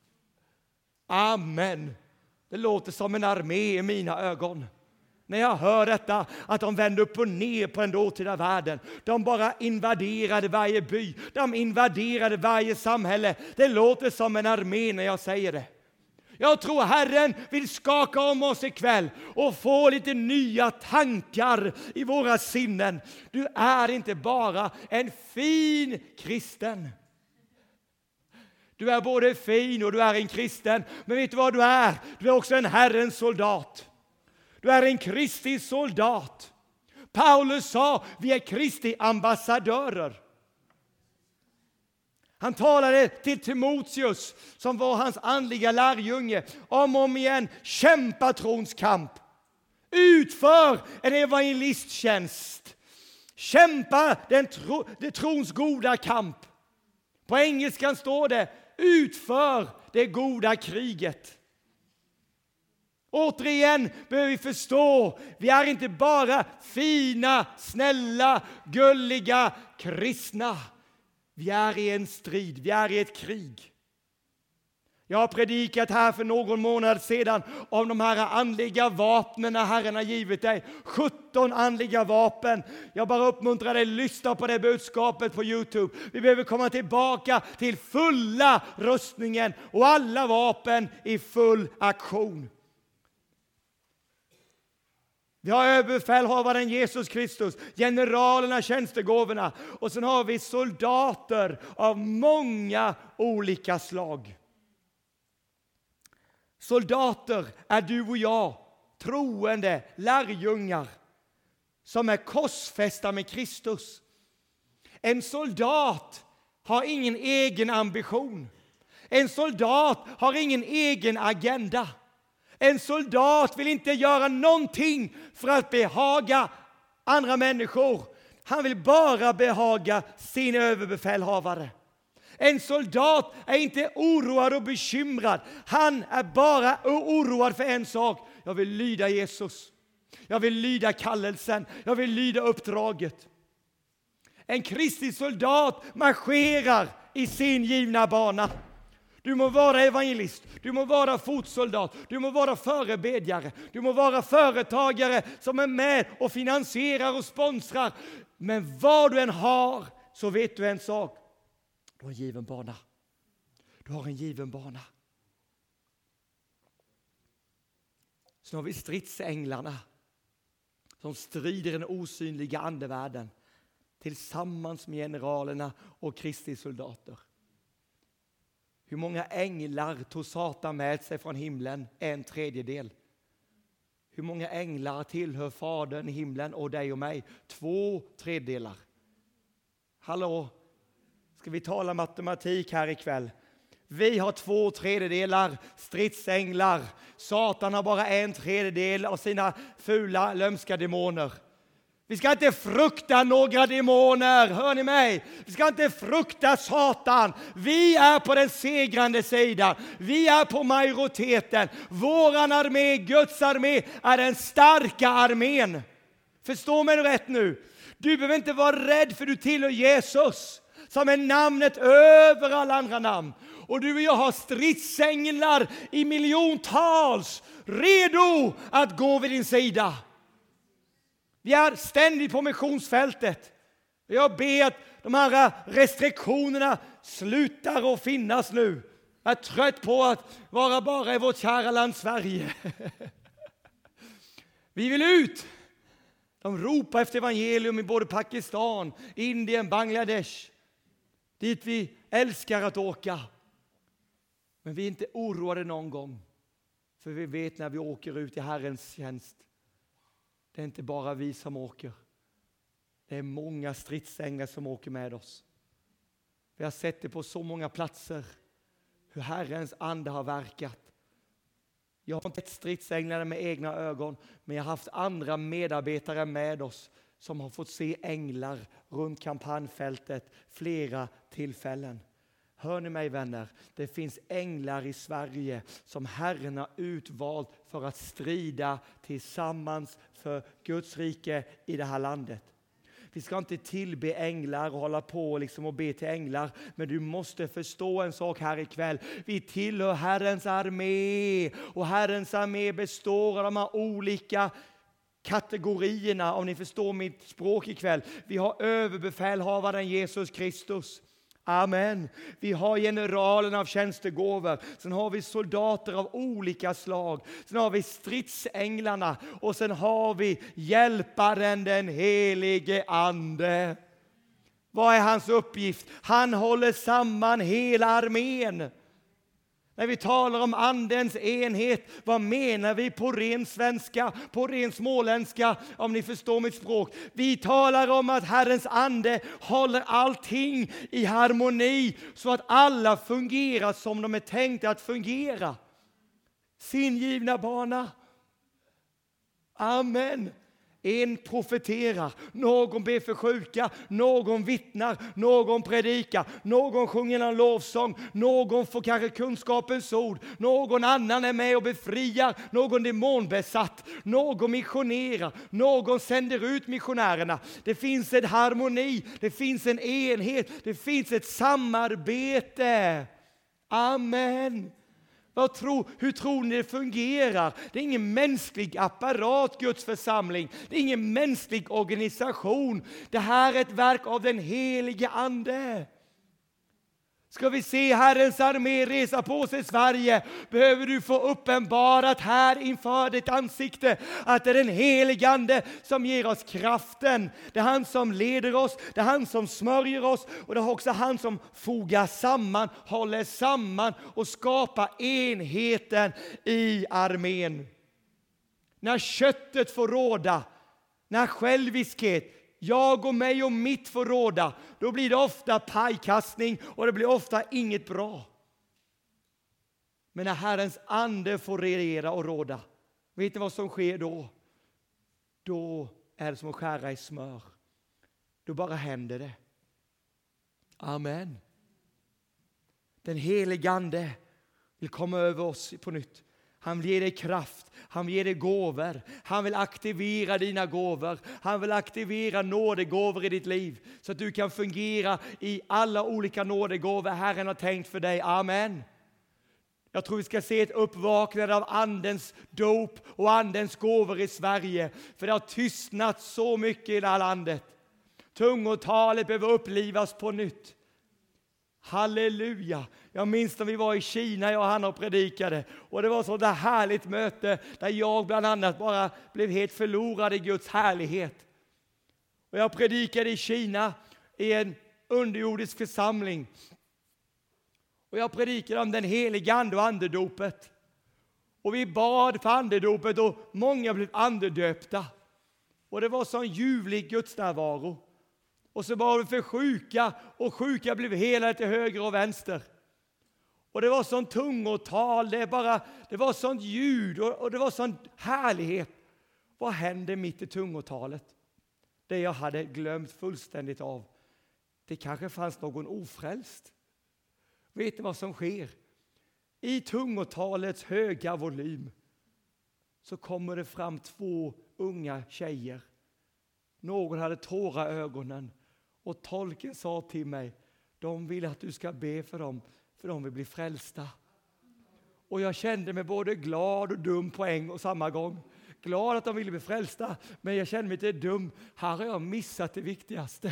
Amen. Det låter som en armé i mina ögon. När jag hör detta, att de vände upp och ner på den dåtida världen. De bara invaderade varje by. De invaderade varje samhälle. Det låter som en armé när jag säger det. Jag tror Herren vill skaka om oss ikväll och få lite nya tankar i våra sinnen. Du är inte bara en fin kristen. Du är både fin och du är en kristen. Men vet du vad du är? Du är också en Herrens soldat. Du är en Kristi soldat. Paulus sa, vi är Kristi ambassadörer. Han talade till Timoteus, som var hans andliga lärjunge, om igen, kämpa trons kamp. Utför en evangelisttjänst. Kämpa det trons goda kamp. På engelskan står det, utför det goda kriget. Återigen behöver vi förstå, vi är inte bara fina, snälla, gulliga kristna. Vi är i en strid, vi är i ett krig. Jag har predikat här för någon månad sedan om de här andliga vapnen Herren har givit dig. 17 andliga vapen. Jag bara uppmuntrar dig att lyssna på det budskapet på YouTube. Vi behöver komma tillbaka till fulla rustningen och alla vapen i full aktion. Vi har överbefälhavaren Jesus Kristus, generalerna, tjänstegåvorna och sen har vi soldater av många olika slag. Soldater är du och jag, troende lärjungar som är korsfästa med Kristus. En soldat har ingen egen ambition. En soldat har ingen egen agenda. En soldat vill inte göra någonting för att behaga andra människor. Han vill bara behaga sin överbefälhavare. En soldat är inte oroad och bekymrad. Han är bara oroad för en sak. Jag vill lyda Jesus. Jag vill lyda kallelsen. Jag vill lyda uppdraget. En kristig soldat marscherar i sin givna bana. Du må vara evangelist, du må vara fotsoldat, du må vara förebedjare, du må vara företagare som är med och finansierar och sponsrar. Men vad du än har så vet du en sak. Du har en given bana. Du har en given bana. Så har vi stridsänglarna som strider i den osynliga andevärlden tillsammans med generalerna och Kristi soldater. Hur många änglar tog Satan med sig från himlen? 1/3. Hur många änglar tillhör Fadern i himlen och dig och mig? 2/3. Hallå? Ska vi tala matematik här ikväll? Vi har 2/3 stridsänglar. Satan har bara 1/3 av sina fula, lömska demoner. Vi ska inte frukta några demoner, hör ni mig? Vi ska inte frukta Satan. Vi är på den segrande sidan. Vi är på majoriteten. Våran armé, Guds armé, är den starka armén. Förstå mig rätt nu. Du behöver inte vara rädd för du tillhör Jesus, som är namnet över alla andra namn. Och du och jag har stridsänglar i miljontals, redo att gå vid din sida. Vi är ständigt på missionsfältet. Jag ber att de här restriktionerna slutar att finnas nu. Jag är trött på att vara bara i vårt kära land Sverige. Vi vill ut. De ropar efter evangelium i både Pakistan, Indien, Bangladesh. Dit vi älskar att åka. Men vi är inte oroade någon gång. För vi vet när vi åker ut i Herrens tjänst. Det är inte bara vi som åker. Det är många stridsänglar som åker med oss. Vi har sett det på så många platser. Hur Herrens ande har verkat. Jag har inte sett stridsänglarna med egna ögon. Men jag har haft andra medarbetare med oss. Som har fått se änglar runt kampanjfältet flera tillfällen. Hör ni mig vänner? Det finns änglar i Sverige som Herren har utvalt för att strida tillsammans för Guds rike i det här landet. Vi ska inte tillbe änglar och hålla på liksom och be till änglar. Men du måste förstå en sak här ikväll. Vi tillhör Herrens armé. Och Herrens armé består av de här olika kategorierna. Om ni förstår mitt språk ikväll. Vi har överbefälhavaren Jesus Kristus. Amen. Vi har generalen av tjänstegåvor. Sen har vi soldater av olika slag. Sen har vi stridsänglarna. Och sen har vi hjälparen, den helige ande. Vad är hans uppgift? Han håller samman hela armén. När vi talar om andens enhet, vad menar vi på ren svenska, på ren småländska, om ni förstår mitt språk? Vi talar om att Herrens ande håller allting i harmoni så att alla fungerar som de är tänkta att fungera. Sin givna bana. Amen. En profeterar, någon ber för sjuka, någon vittnar, någon predikar, någon sjunger en lovsång, någon får kanske kunskapens ord, någon annan är med och befriar, någon demonbesatt, någon missionerar, någon sänder ut missionärerna. Det finns en harmoni, det finns en enhet, det finns ett samarbete. Amen. Hur tror ni det fungerar? Det är ingen mänsklig apparat, Guds församling. Det är ingen mänsklig organisation. Det här är ett verk av den helige ande. Ska vi se Herrens armé resa på sig i Sverige, behöver du få uppenbarat här inför ditt ansikte att det är den helige ande som ger oss kraften. Det är han som leder oss, det är han som smörjer oss och det är också han som fogar samman, håller samman och skapar enheten i armén. När köttet får råda, när själviskhet, jag och mig och mitt får råda, då blir det ofta pajkastning och det blir ofta inget bra. Men när Herrens ande får regera och råda, vet ni vad som sker då? Då är det som att skära i smör. Då bara händer det. Amen. Den helige ande vill komma över oss på nytt. Han vill ge dig kraft, han vill ge dig gåvor, han vill aktivera dina gåvor, han vill aktivera nådegåvor i ditt liv så att du kan fungera i alla olika nådegåvor Herren har tänkt för dig. Amen. Jag tror vi ska se ett uppvaknande av andens dop och andens gåvor i Sverige, för det har tystnat så mycket i det här landet. Tungotalet behöver upplivas på nytt. Halleluja. Jag minns när vi var i Kina, jag och han och predikade. Och det var så där härligt möte där jag bland annat bara blev helt förlorad i Guds härlighet. Och jag predikade i Kina i en underjordisk församling. Och jag predikade om den heliga ande och andedopet. Och vi bad för andedopet och många blev andedöpta. Och det var sån ljuvlig Guds närvaro. Och så var vi för sjuka och sjuka blev helade till höger och vänster. Och det var sånt tungotal, det var sånt ljud och det var sån härlighet. Vad hände mitt i tungotalet? det jag hade glömt fullständigt av. Det kanske fanns någon ofrälst. Vet ni vad som sker? I tungotalets höga volym så kommer det fram 2 unga tjejer. Någon hade tårar i ögonen och tolken sa till mig, de vill att du ska be för dem, för de vill bli frälsta. Och jag kände mig både glad och dum på en och samma gång. Glad att de ville bli frälsta, men jag kände mig lite dum. Här har jag missat det viktigaste.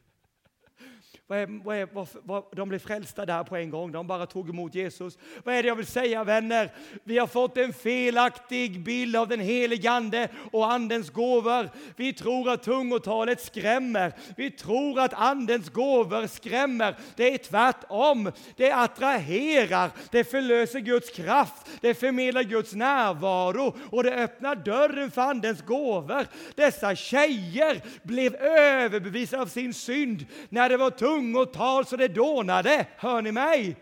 De blev frälsta där på en gång. De bara tog emot Jesus. Vad är det jag vill säga, vänner? Vi har fått en felaktig bild av den helige ande och andens gåvor. Vi tror att tungotalet skrämmer. Vi tror att andens gåvor skrämmer. Det är tvärtom. Det attraherar. Det förlöser Guds kraft. Det förmedlar Guds närvaro. Och det öppnar dörren för andens gåvor. Dessa tjejer blev överbevisade av sin synd när det var tungotal så det dånade. Hör ni mig?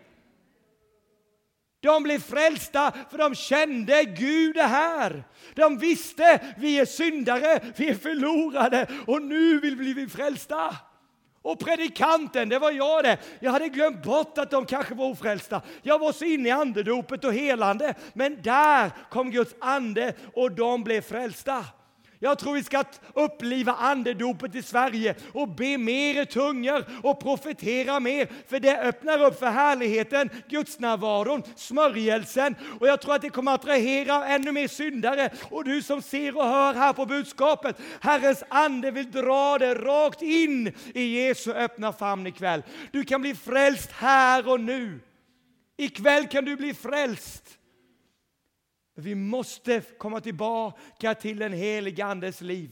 De blev frälsta för de kände Gud är här. De visste vi är syndare, vi är förlorade och nu vill vi bli frälsta. Och predikanten, det var jag det. Jag hade glömt bort att de kanske var ofrälsta. Jag var så inne i andedopet och helande. Men där kom Guds ande och de blev frälsta. Jag tror vi ska uppliva andedopet i Sverige och be mer i tungor och profetera mer. För det öppnar upp för härligheten, Guds närvaron, smörjelsen. Och jag tror att det kommer att attrahera ännu mer syndare. Och du som ser och hör här på budskapet, Herrens ande vill dra det rakt in i Jesu öppna famn ikväll. Du kan bli frälst här och nu. Ikväll kan du bli frälst. Vi måste komma tillbaka till den helige andes liv.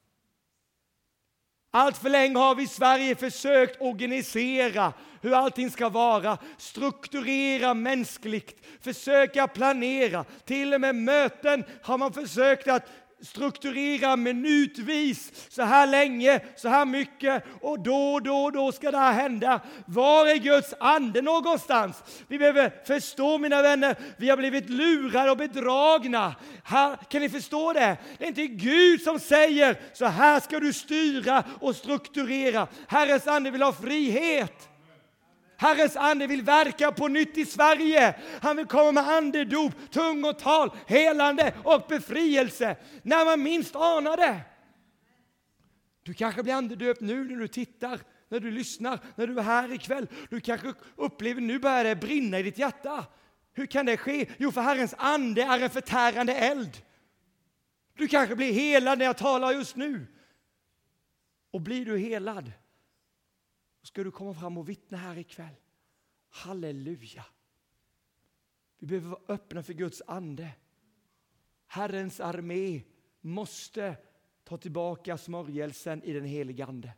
Allt för länge har vi i Sverige försökt organisera hur allting ska vara. Strukturera mänskligt. Försöka planera. Till och med möten har man försökt att strukturera minutvis. Så här länge, så här mycket. Och då ska det här hända. Var är Guds ande någonstans? Vi behöver förstå, mina vänner. Vi har blivit lurade och bedragna. Här, kan ni förstå det? Det är inte Gud som säger så här ska du styra och strukturera. Herrens ande vill ha frihet. Herrens ande vill verka på nytt i Sverige. Han vill komma med andedop, tungotal, helande och befrielse. När man minst anar det. Du kanske blir andedöpt nu när du tittar, när du lyssnar, när du är här ikväll. Du kanske upplever nu börjar det brinna i ditt hjärta. Hur kan det ske? Jo, för Herrens ande är en förtärande eld. Du kanske blir helad när jag talar just nu. Och blir du helad, ska du komma fram och vittna här ikväll. Halleluja. Vi behöver vara öppna för Guds ande. Herrens armé måste ta tillbaka smörjelsen i den helige ande.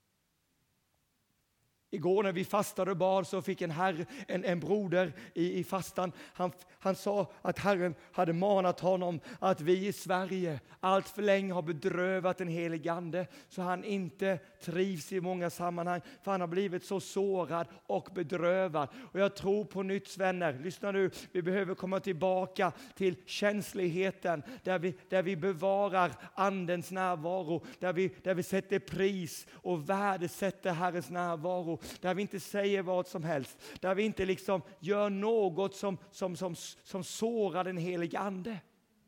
Igår när vi fastade och bad så fick en broder i fastan. Han sa att Herren hade manat honom att vi i Sverige allt för länge har bedrövat den helige ande. Så han inte trivs i många sammanhang. För han har blivit så sårad och bedrövad. Och jag tror på nytt, vänner. Lyssna nu. Vi behöver komma tillbaka till känsligheten. Där vi bevarar andens närvaro. Där vi sätter pris och värdesätter Herrens närvaro. Där vi inte säger vad som helst. Där vi inte liksom gör något som sårar den helige ande.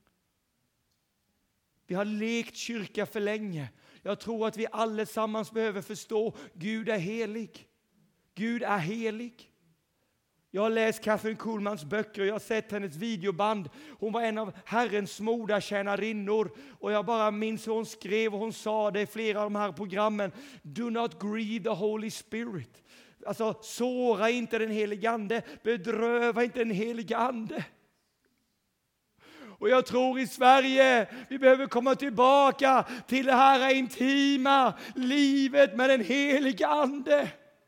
Vi har lekt kyrka för länge. Jag tror att vi allesammans behöver förstå Gud är helig. Gud är helig. Jag har läst Kathryn Kuhlmans böcker och jag har sett hennes videoband. Hon var en av Herrens modartjänarinnor. Och jag bara minns hur hon skrev och hon sa det i flera av de här programmen. Do not grieve the Holy Spirit. Alltså såra inte den helige ande. Bedröva inte den helige ande. Och jag tror i Sverige vi behöver komma tillbaka till det här intima livet med den helige ande.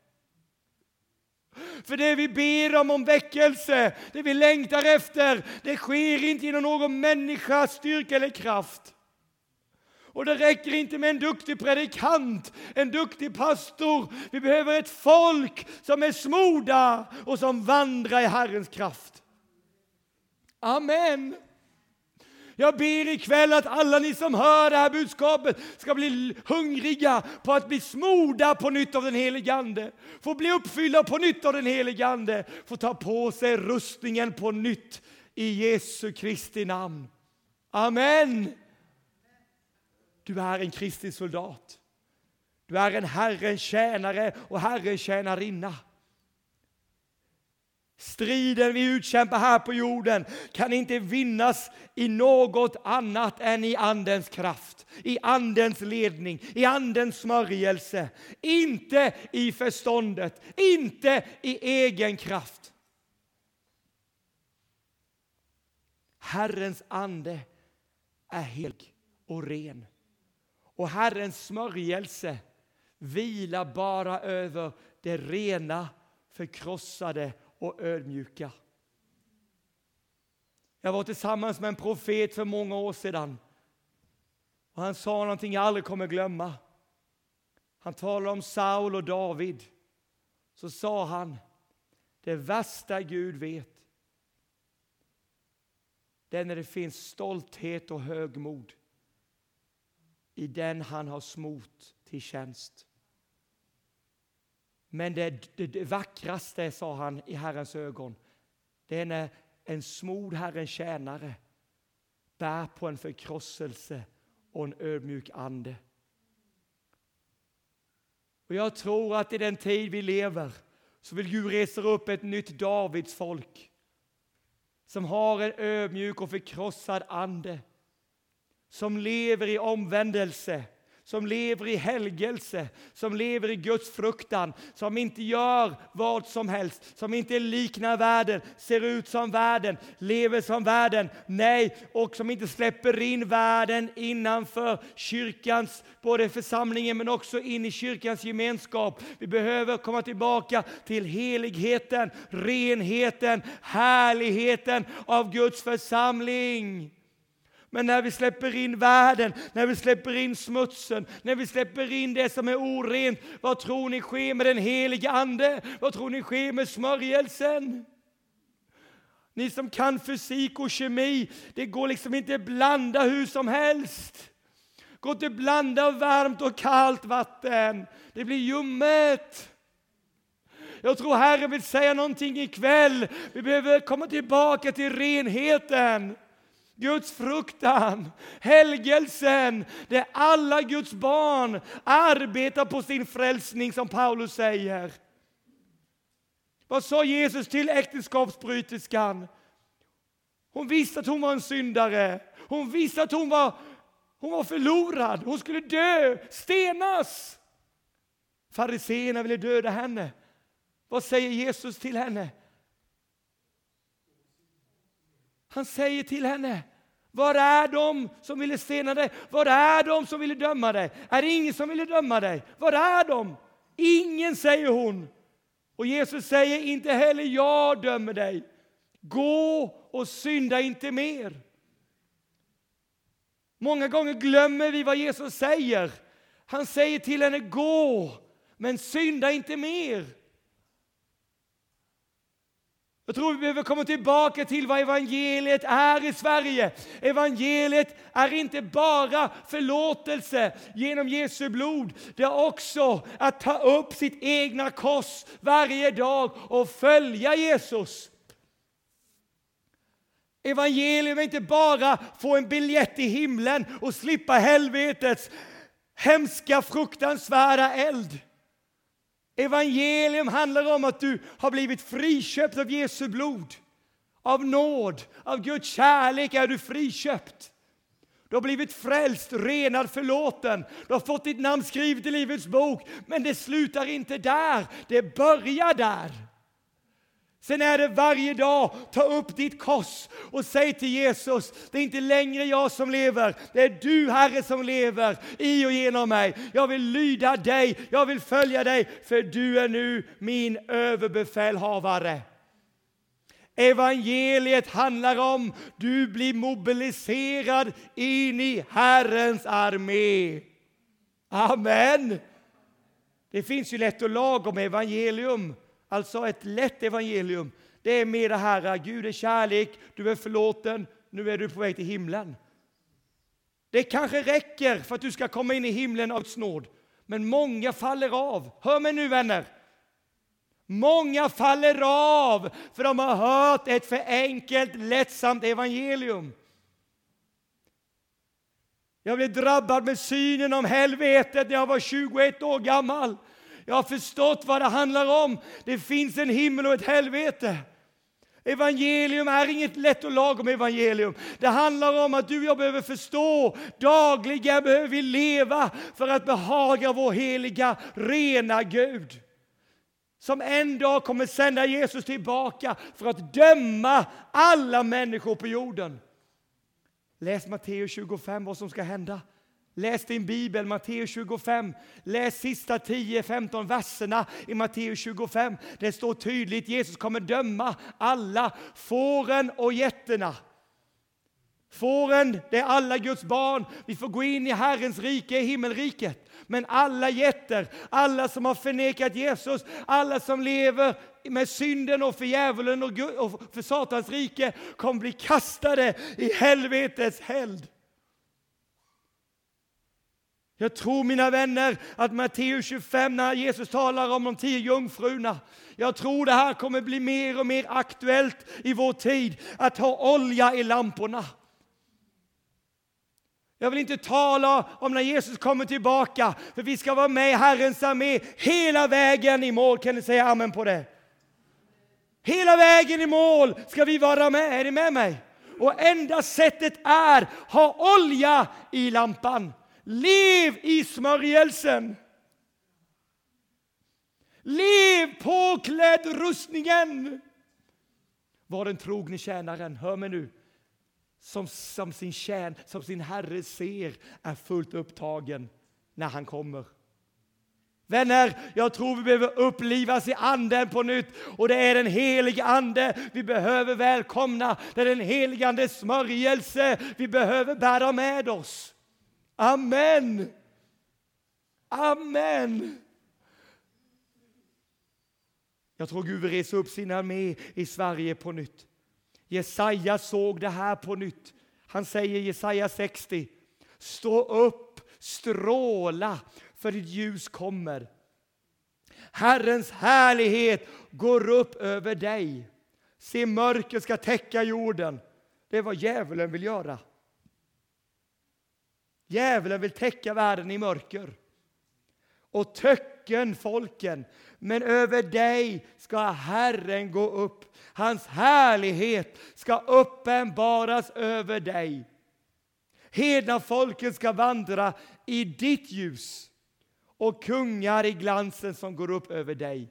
För det vi ber om väckelse, det vi längtar efter, det sker inte genom någon människas styrka eller kraft. Och det räcker inte med en duktig predikant, en duktig pastor. Vi behöver ett folk som är smorda och som vandrar i Herrens kraft. Amen. Jag ber ikväll att alla ni som hör det här budskapet ska bli hungriga på att bli smorda på nytt av den helige Ande. Få bli uppfyllda på nytt av den helige Ande. Få ta på sig rustningen på nytt i Jesu Kristi namn. Amen. Du är en Kristi soldat. Du är en Herrens tjänare och Herrens tjänarinna. Striden vi utkämpar här på jorden kan inte vinnas i något annat än i Andens kraft, i Andens ledning, i Andens smörjelse. Inte i förståndet, inte i egen kraft. Herrens ande är helig och ren. Och Herrens smörjelse vilar bara över det rena, förkrossade och ödmjuka. Jag var tillsammans med en profet för många år sedan. Och han sa någonting jag aldrig kommer glömma. Han talade om Saul och David. Så sa han, det värsta Gud vet, det är när det finns stolthet och högmod i den han har smort till tjänst. Men det vackraste, sa han, i Herrens ögon, det är när en smord Herrens tjänare bär på en förkrosselse och en ödmjuk ande. Och jag tror att i den tid vi lever så vill Gud resa upp ett nytt Davids folk som har en ödmjuk och förkrossad ande, som lever i omvändelse, som lever i helgelse, som lever i Guds fruktan, som inte gör vad som helst, som inte liknar världen, ser ut som världen, lever som världen, nej, och som inte släpper in världen innanför kyrkans, både församlingen men också in i kyrkans gemenskap. Vi behöver komma tillbaka till heligheten, renheten, härligheten av Guds församling. Men när vi släpper in världen, när vi släpper in smutsen, när vi släpper in det som är orent, vad tror ni sker med den helige ande? Vad tror ni sker med smörjelsen? Ni som kan fysik och kemi, det går liksom inte att blanda hur som helst. Det går inte att blanda varmt och kallt vatten. Det blir ljummet. Jag tror Herren vill säga någonting ikväll. Vi behöver komma tillbaka till renheten. Guds fruktan, helgelsen, där alla Guds barn arbetar på sin frälsning, som Paulus säger. Vad sa Jesus till äktenskapsbryterskan? Hon visste att hon var en syndare. Hon visste att hon var förlorad. Hon skulle dö, stenas. Fariseerna ville döda henne. Vad säger Jesus till henne? Han säger till henne, var är de som ville stena dig? Var är de som ville döma dig? Är det ingen som ville döma dig? Var är de? Ingen, säger hon. Och Jesus säger, inte heller jag dömer dig. Gå och synda inte mer. Många gånger glömmer vi vad Jesus säger. Han säger till henne, gå, men synda inte mer. Jag tror vi behöver komma tillbaka till vad evangeliet är i Sverige. Evangeliet är inte bara förlåtelse genom Jesu blod. Det är också att ta upp sitt egna kors varje dag och följa Jesus. Evangelium är inte bara få en biljett i himlen och slippa helvetets hemska, fruktansvärda eld. Evangelium handlar om att du har blivit friköpt av Jesu blod. Av nåd, av Guds kärlek är du friköpt. Du har blivit frälst, renad, förlåten. Du har fått ditt namn skrivet i livets bok. Men det slutar inte där, det börjar där. Sen är det varje dag, ta upp ditt kors och säg till Jesus, det är inte längre jag som lever, det är du, Herre, som lever i och genom mig. Jag vill lyda dig, jag vill följa dig, för du är nu min överbefälhavare. Evangeliet handlar om, du blir mobiliserad in i Herrens armé. Amen. Det finns ju lätt och lagom evangelium. Alltså ett lätt evangelium. Det är mer det här, Gud är kärlek, du är förlåten, nu är du på väg till himlen. Det kanske räcker för att du ska komma in i himlen av Guds nåd. Men många faller av. Hör mig nu vänner. Många faller av för de har hört ett för enkelt, lättsamt evangelium. Jag blev drabbad med synen om helvetet när jag var 21 år gammal. Jag har förstått vad det handlar om. Det finns en himmel och ett helvete. Evangelium är inget lätt och lagom evangelium. Det handlar om att du och jag behöver förstå. Dagligen behöver vi leva för att behaga vår heliga, rena Gud. Som en dag kommer sända Jesus tillbaka för att döma alla människor på jorden. Läs Matteus 25 vad som ska hända. Läs din bibel, Matteus 25. Läs sista 10-15 verserna i Matteus 25. Det står tydligt, Jesus kommer döma alla, fåren och getterna. Fåren, det är alla Guds barn. Vi får gå in i Herrens rike, i himmelriket. Men alla getter, alla som har förnekat Jesus, alla som lever med synden och för djävulen och för Satans rike kommer bli kastade i helvetets eld. Jag tror mina vänner att Matteus 25 när Jesus talar om de 10 jungfrurna. Jag tror det här kommer bli mer och mer aktuellt i vår tid. Att ha olja i lamporna. Jag vill inte tala om när Jesus kommer tillbaka. För vi ska vara med i Herrens armé hela vägen i mål. Kan ni säga amen på det? Hela vägen i mål ska vi vara med. Är ni med mig? Och enda sättet är ha olja i lampan. Lev i smörjelsen. Lev påklädd rustningen. Var den trogne tjänaren, hör mig nu, som sin herre ser är fullt upptagen när han kommer. Vänner, jag tror vi behöver upplivas i anden på nytt. Och det är den helige ande vi behöver välkomna. Det är den helige andes smörjelse vi behöver bära med oss. Amen. Amen. Jag tror Gud vill resa upp sin armé i Sverige på nytt. Jesaja såg det här på nytt. Han säger i Jesaja 60. Stå upp, stråla, för ditt ljus kommer. Herrens härlighet går upp över dig. Se, mörker ska täcka jorden. Det är vad djävulen vill göra. Djävulen vill täcka världen i mörker. Och töcken folken. Men över dig ska Herren gå upp. Hans härlighet ska uppenbaras över dig. Hedna folken ska vandra i ditt ljus. Och kungar i glansen som går upp över dig.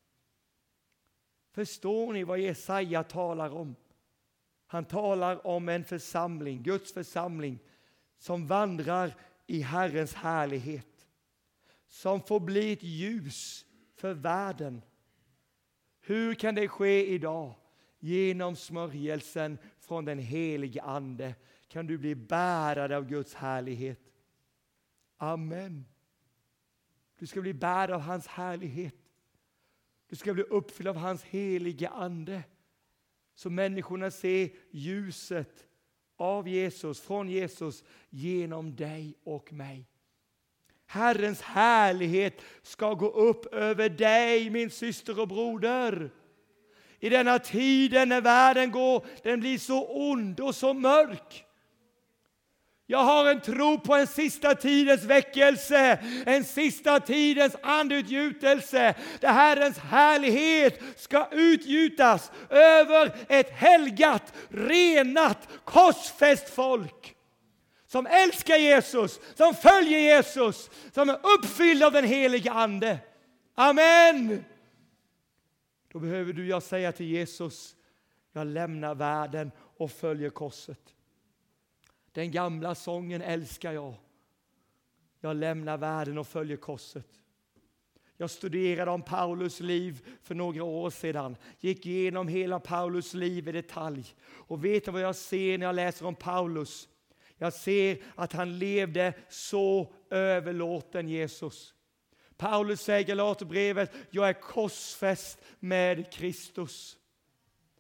Förstår ni vad Jesaja talar om? Han talar om en församling, Guds församling, som vandrar i Herrens härlighet. Som får bli ett ljus för världen. Hur kan det ske idag? Genom smörjelsen från den helige ande kan du bli bärare av Guds härlighet. Amen. Du ska bli bärare av hans härlighet. Du ska bli uppfylld av hans helige ande. Så människorna ser ljuset av Jesus, från Jesus, genom dig och mig. Herrens härlighet ska gå upp över dig, min syster och broder. I denna tiden när världen går, den blir så ond och så mörk. Jag har en tro på en sista tidens väckelse, en sista tidens andutgjutelse. Där Herrens härlighet ska utgjutas över ett helgat, renat, korsfäst folk. Som älskar Jesus, som följer Jesus, som är uppfylld av den heliga ande. Amen! Då behöver du jag säga till Jesus, jag lämnar världen och följer korset. Den gamla sången älskar jag. Jag lämnar världen och följer korset. Jag studerade om Paulus liv för några år sedan. Gick igenom hela Paulus liv i detalj. Och vet du vad jag ser när jag läser om Paulus? Jag ser att han levde så överlåten Jesus. Paulus säger i Galaterbrevet, jag är korsfäst med Kristus.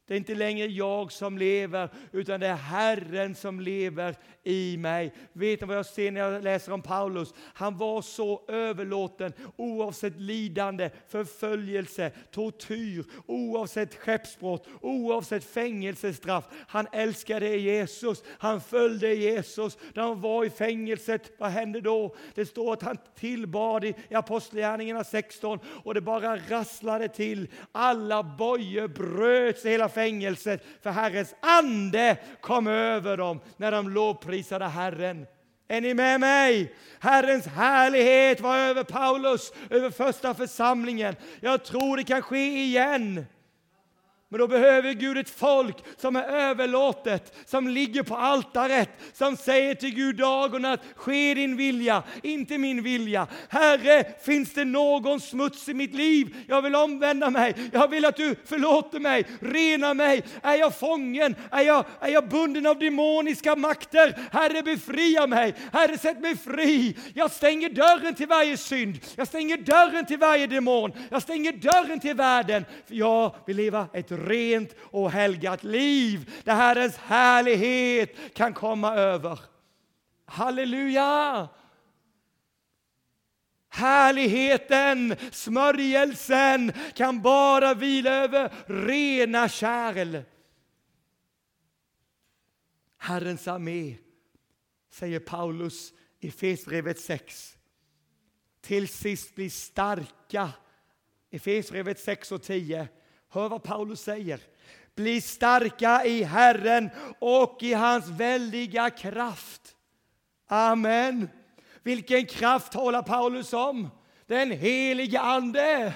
Det är inte längre jag som lever, utan det är Herren som lever i mig. Vet ni vad jag ser när jag läser om Paulus? Han var så överlåten, oavsett lidande, förföljelse, tortyr, oavsett skeppsbrott, oavsett fängelsestraff. Han älskade Jesus, han följde Jesus. När han var i fängelset, vad hände då? Det står att han tillbad i Apostlagärningarna 16 och det bara rasslade till. Alla bojor bröts i hela fängelset, för Herrens ande kom över dem när de lovprisade Herren. Är ni med mig? Herrens härlighet var över Paulus, över första församlingen. Jag tror det kan ske igen. Men då behöver Gud ett folk som är överlåtet, som ligger på altaret, som säger till Gud dag och natt: ske din vilja, inte min vilja. Herre, finns det någon smuts i mitt liv? Jag vill omvända mig. Jag vill att du förlåter mig, rena mig. Är jag fången? Är jag bunden av demoniska makter? Herre, befria mig. Herre, sätt mig fri. Jag stänger dörren till varje synd. Jag stänger dörren till varje demon. Jag stänger dörren till världen. För jag vill leva ett rent och helgat liv där Herrens härlighet kan komma över. Halleluja! Härligheten, smörjelsen kan bara vila över rena kärl. Herrens armé, säger Paulus i Efesierbrevet 6. Till sist bli starka. Efesierbrevet 6 och 10. Hör vad Paulus säger. Bli starka i Herren och i hans väldiga kraft. Amen. Vilken kraft talar Paulus om? Den heliga ande.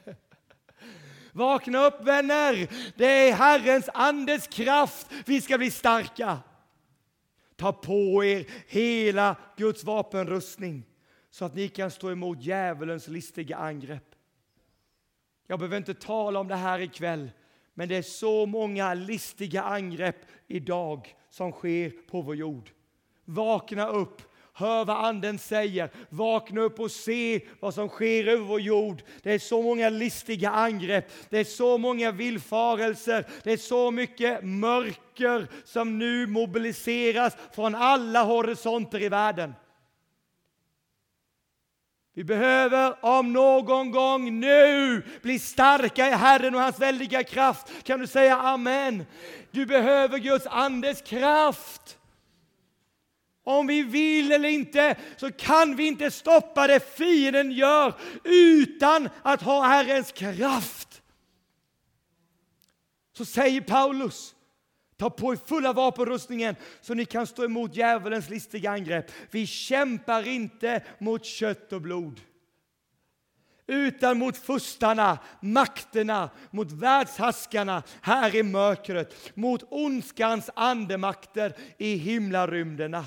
Vakna upp, vänner. Det är Herrens andes kraft vi ska bli starka. Ta på er hela Guds vapenrustning så att ni kan stå emot djävulens listiga angrepp. Jag behöver inte tala om det här ikväll, men det är så många listiga angrepp idag som sker på vår jord. Vakna upp, hör vad anden säger. Vakna upp och se vad som sker över vår jord. Det är så många listiga angrepp, det är så många villfarelser, det är så mycket mörker som nu mobiliseras från alla horisonter i världen. Vi behöver om någon gång nu bli starka i Herren och hans väldiga kraft. Kan du säga amen? Du behöver Guds andes kraft. Om vi vill eller inte så kan vi inte stoppa det fienden gör utan att ha Herrens kraft. Så säger Paulus: ta på er fulla vapenrustningen så ni kan stå emot djävulens listiga angrepp. Vi kämpar inte mot kött och blod, utan mot furstarna, makterna, mot världshaskarna här i mörkret, mot ondskans andemakter i himlarymderna.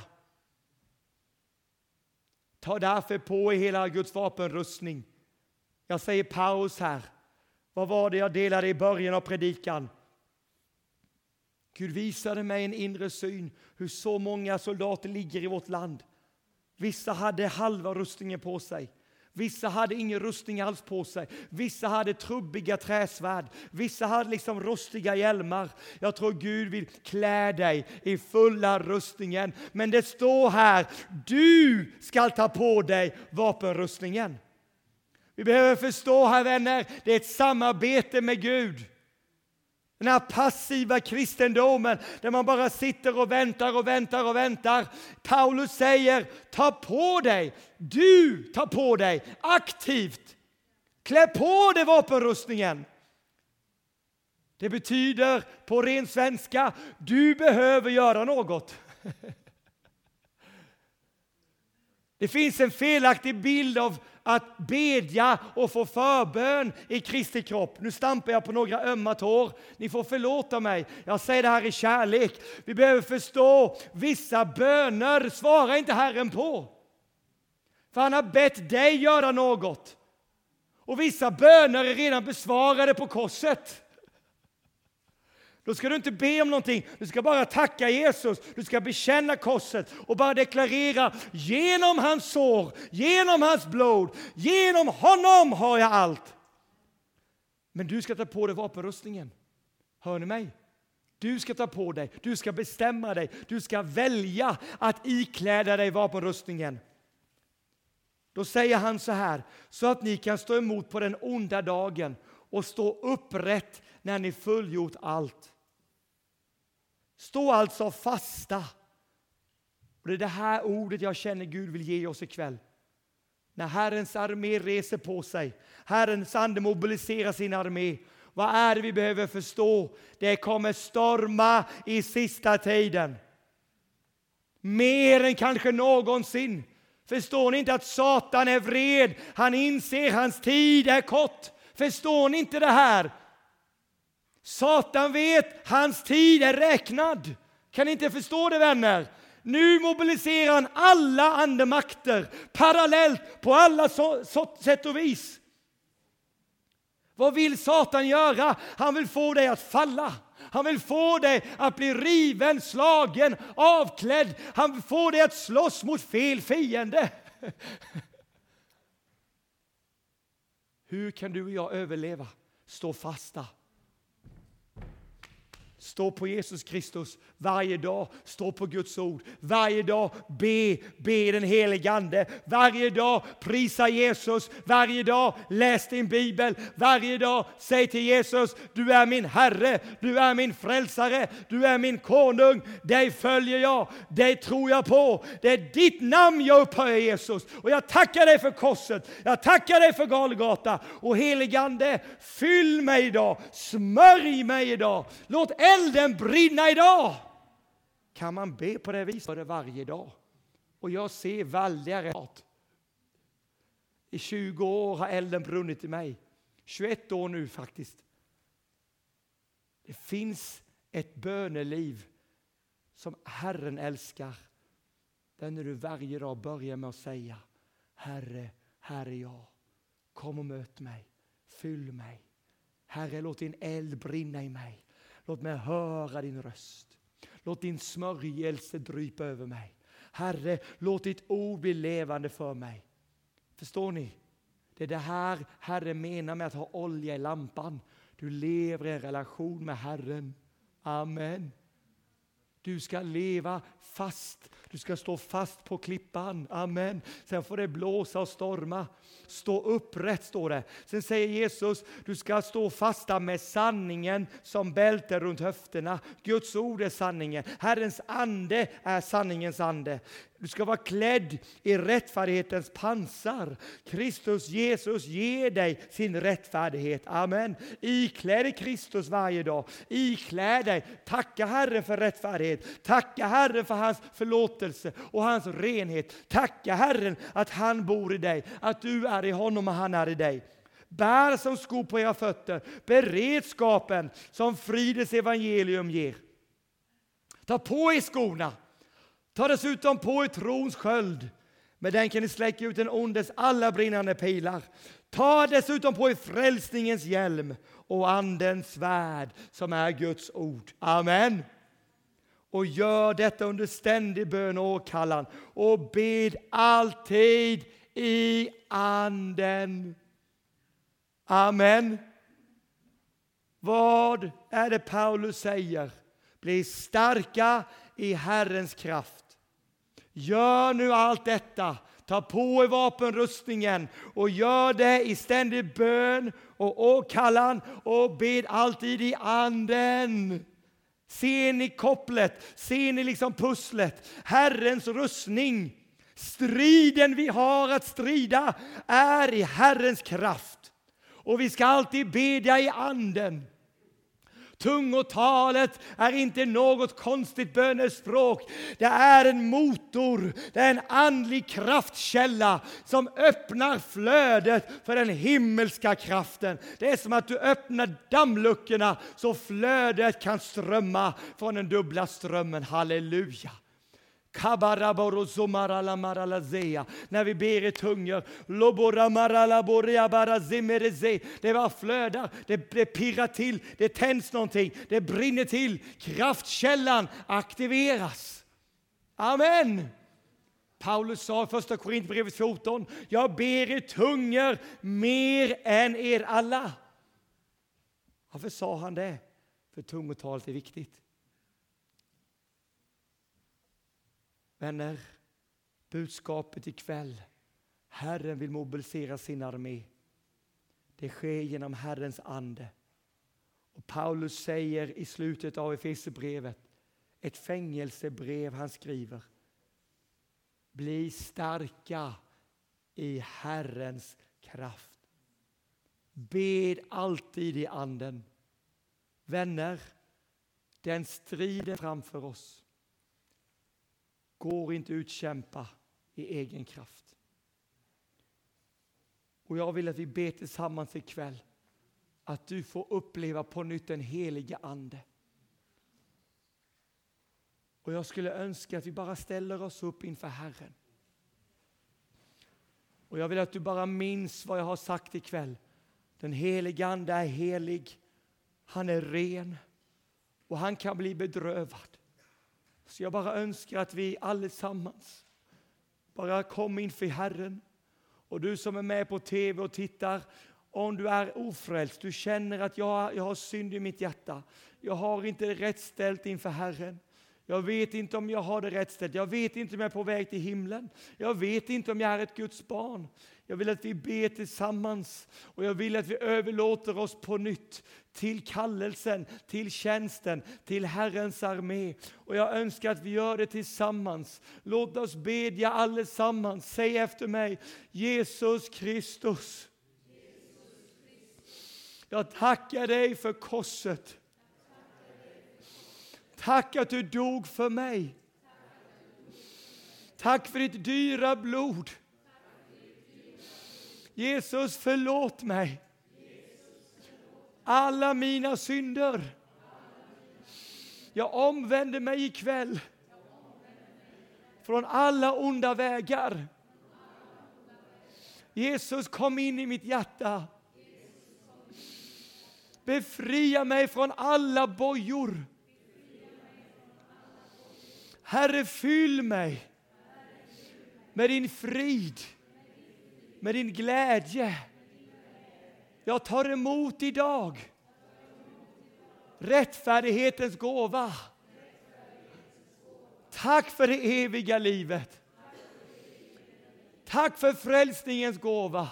Ta därför på er hela Guds vapenrustning. Jag säger paus här. Vad var det jag delade i början av predikan? Gud visade mig en inre syn hur så många soldater ligger i vårt land. Vissa hade halva rustningen på sig. Vissa hade ingen rustning alls på sig. Vissa hade trubbiga träsvärd. Vissa hade liksom rostiga hjälmar. Jag tror Gud vill klä dig i fulla rustningen. Men det står här, du ska ta på dig vapenrustningen. Vi behöver förstå här, vänner, det är ett samarbete med Gud. Den här passiva kristendomen där man bara sitter och väntar och väntar och väntar. Paulus säger, ta på dig. Du tar på dig aktivt. Klä på dig vapenrustningen. Det betyder på ren svenska, du behöver göra något. Det finns en felaktig bild av att bedja och få förbön i Kristi kropp. Nu stampar jag på några ömma tår. Ni får förlåta mig. Jag säger det här i kärlek. Vi behöver förstå, vissa böner svarar inte Herren på. För han har bett dig göra något. Och vissa böner är redan besvarade på korset. Då ska du inte be om någonting. Du ska bara tacka Jesus. Du ska bekänna korset och bara deklarera, genom hans sår, genom hans blod, genom honom har jag allt. Men du ska ta på dig vapenrustningen. Hör ni mig? Du ska ta på dig, du ska bestämma dig, du ska välja att ikläda dig vapenrustningen. Då säger han så här, så att ni kan stå emot på den onda dagen och stå upprätt när ni fullgjort allt. Stå alltså fasta. Och det är det här ordet jag känner Gud vill ge oss ikväll. När Herrens armé reser på sig, Herrens ande mobiliserar sin armé. Vad är det vi behöver förstå? Det kommer storma i sista tiden. Mer än kanske någonsin. Förstår ni inte att Satan är vred? Han inser hans tid är kort. Förstår ni inte det här? Satan vet hans tid är räknad. Kan ni inte förstå det, vänner? Nu mobiliserar han alla andemakter parallellt på alla sätt och vis. Vad vill Satan göra? Han vill få dig att falla. Han vill få dig att bli riven, slagen, avklädd. Han vill få dig att slåss mot fel fiende. Hur kan du och jag överleva? Stå fasta. Stå på Jesus Kristus varje dag. Stå på Guds ord. Varje dag be den helige ande. Varje dag prisa Jesus. Varje dag läs din bibel. Varje dag säg till Jesus, du är min Herre. Du är min frälsare. Du är min konung. Dig följer jag. Dig tror jag på. Det är ditt namn jag upphöjer, Jesus. Och jag tackar dig för korset. Jag tackar dig för Golgata. Och helige ande, fyll mig idag. Smörj mig idag. Låt elden brinna idag. Kan man be på det viset varje dag? Och jag ser väldiga resultat. I 20 år har elden brunnit i mig. 21 år nu faktiskt. Det finns ett böneliv som Herren älskar. Där när du varje dag börjar med att säga, Herre, här är jag. Kom och möt mig. Fyll mig. Herre, låt din eld brinna i mig. Låt mig höra din röst. Låt din smörjelse drypa över mig. Herre, låt ditt ord bli levande för mig. Förstår ni? Det är det här Herren menar med att ha olja i lampan. Du lever i en relation med Herren. Amen. Du ska leva fast. Du ska stå fast på klippan. Amen. Sen får det blåsa och storma. Stå upprätt, står det. Sen säger Jesus, du ska stå fasta med sanningen som bälte runt höfterna. Guds ord är sanningen. Herrens ande är sanningens ande. Du ska vara klädd i rättfärdighetens pansar. Kristus Jesus ger dig sin rättfärdighet. Amen. Ikläd dig Kristus varje dag. Ikläd dig. Tacka Herren för rättfärdighet. Tacka Herren för hans förlåtelse och hans renhet. Tacka Herren att han bor i dig. Att du är i honom och han är i dig. Bär som skor på era fötter beredskapen som fridens evangelium ger. Ta på er skorna. Ta dessutom på er trons sköld. Med den kan ni släcka ut den ondes alla brinnande pilar. Ta dessutom på er frälsningens hjälm och andens svärd som är Guds ord. Amen. Och gör detta under ständig bön och åkallan. Och bed alltid i anden. Amen. Vad är det Paulus säger? Bli starka i Herrens kraft. Gör nu allt detta. Ta på er vapenrustningen och gör det i ständig bön och åkallan och bed alltid i anden. Ser ni kopplet? Ser ni liksom pusslet? Herrens rustning. Striden vi har att strida är i Herrens kraft. Och vi ska alltid bedja i anden. Tungotalet är inte något konstigt bönespråk. Det är en motor, det är en andlig kraftkälla som öppnar flödet för den himmelska kraften. Det är som att du öppnar dammluckorna så flödet kan strömma från den dubbla strömmen. Halleluja! När vi ber i tungor, det bara flödar, det pirrar till, det tänds någonting, det brinner till, kraftkällan aktiveras. Amen. Paulus sa i första Korintierbrevet 14, jag ber i tungor mer än er alla. Varför sa han det? För tungotalet är viktigt. Vänner, budskapet ikväll. Herren vill mobilisera sin armé. Det sker genom Herrens ande. Och Paulus säger i slutet av Efesierbrevet, ett fängelsebrev han skriver. Bli starka i Herrens kraft. Bed alltid i anden. Vänner, den striden framför oss går inte utkämpa i egen kraft. Och jag vill att vi ber tillsammans ikväll att du får uppleva på nytt den heliga ande. Och jag skulle önska att vi bara ställer oss upp inför Herren. Och jag vill att du bara minns vad jag har sagt ikväll. Den heliga ande är helig. Han är ren. Och han kan bli bedrövad. Så jag bara önskar att vi allesammans bara kommer inför Herren. Och du som är med på tv och tittar, om du är ofrälst, du känner att jag har synd i mitt hjärta. Jag har inte rätt ställt inför Herren. Jag vet inte om jag har det rätt ställt. Jag vet inte om jag är på väg till himlen. Jag vet inte om jag är ett Guds barn. Jag vill att vi ber tillsammans. Och jag vill att vi överlåter oss på nytt till kallelsen, till tjänsten, till Herrens armé. Och jag önskar att vi gör det tillsammans. Låt oss bedja allesammans. Säg efter mig, Jesus Kristus. Jag tackar dig för korset. Tack att du dog för mig. Tack för ditt dyra blod. Jesus, förlåt mig. Alla mina synder. Jag omvänder mig ikväll. Från alla onda vägar. Jesus, kom in i mitt hjärta. Befria mig från alla bojor. Herre, fyll mig med din frid, med din glädje. Jag tar emot idag rättfärdighetens gåva. Tack för det eviga livet. Tack för frälsningens gåva.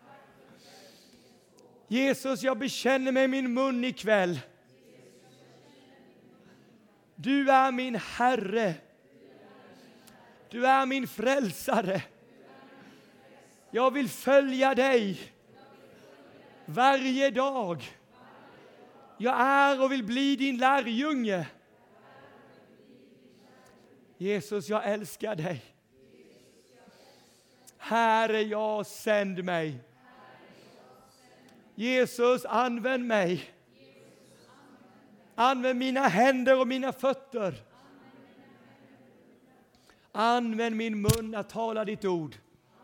Jesus, jag bekänner med min mun ikväll. Du är min Herre. Du är min frälsare. Jag vill följa dig varje dag. Jag är och vill bli din lärjunge. Jesus, jag älskar dig. Herre, jag sänd mig. Jesus, använd mig. Använd mina händer och mina fötter. Använd min mun att tala ditt ord.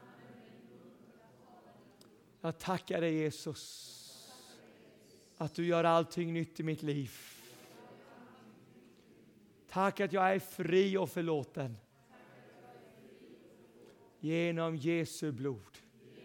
Jag tackar dig, Jesus, att du gör allting nytt i mitt liv. Tack att jag är fri och förlåten. Genom Jesu blod.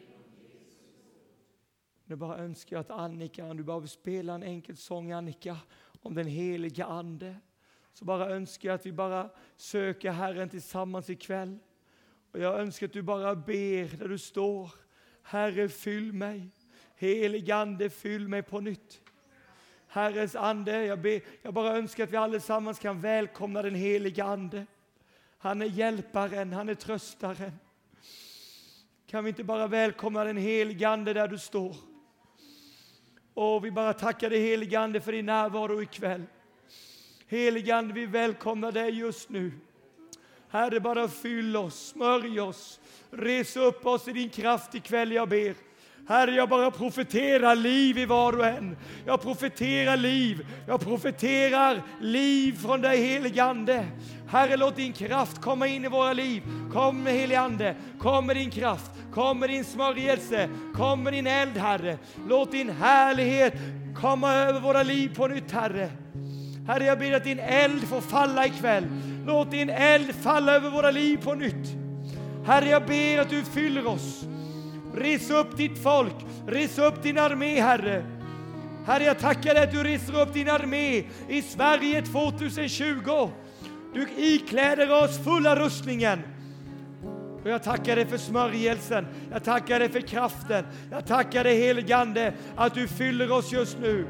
Nu bara önskar jag att Annika, om du bara vill spela en enkel sång, Annika, om den heliga ande. Så bara önskar jag att vi bara söker Herren tillsammans ikväll. Och jag önskar att du bara ber där du står. Herre, fyll mig. Helig ande, fyll mig på nytt. Herrens ande, jag bara önskar att vi allesammans kan välkomna den heliga ande. Han är hjälparen, han är tröstaren. Kan vi inte bara välkomna den heliga ande där du står? Och vi bara tackar dig, heliga ande, för din närvaro ikväll. Heliga ande, vi välkomnar dig just nu. Herre, bara fyll oss, smörj oss. Res upp oss i din kraft ikväll, jag ber. Herre, jag bara profeterar liv i var och en. Jag profeterar liv. Jag profeterar liv från dig, heliga ande. Herre, låt din kraft komma in i våra liv. Kom med, heliga ande. Kom med din kraft. Kom med din smörjelse. Kom med din eld, Herre. Låt din härlighet komma över våra liv på nytt, Herre. Herre, jag ber att din eld får falla ikväll. Låt din eld falla över våra liv på nytt. Herre, jag ber att du fyller oss. Res upp ditt folk. Res upp din armé, Herre. Herre, jag tackar dig att du reser upp din armé i Sverige 2020. Du ikläder oss fulla rustningen. Och jag tackar dig för smörjelsen. Jag tackar dig för kraften. Jag tackar dig, helige Ande, att du fyller oss just nu.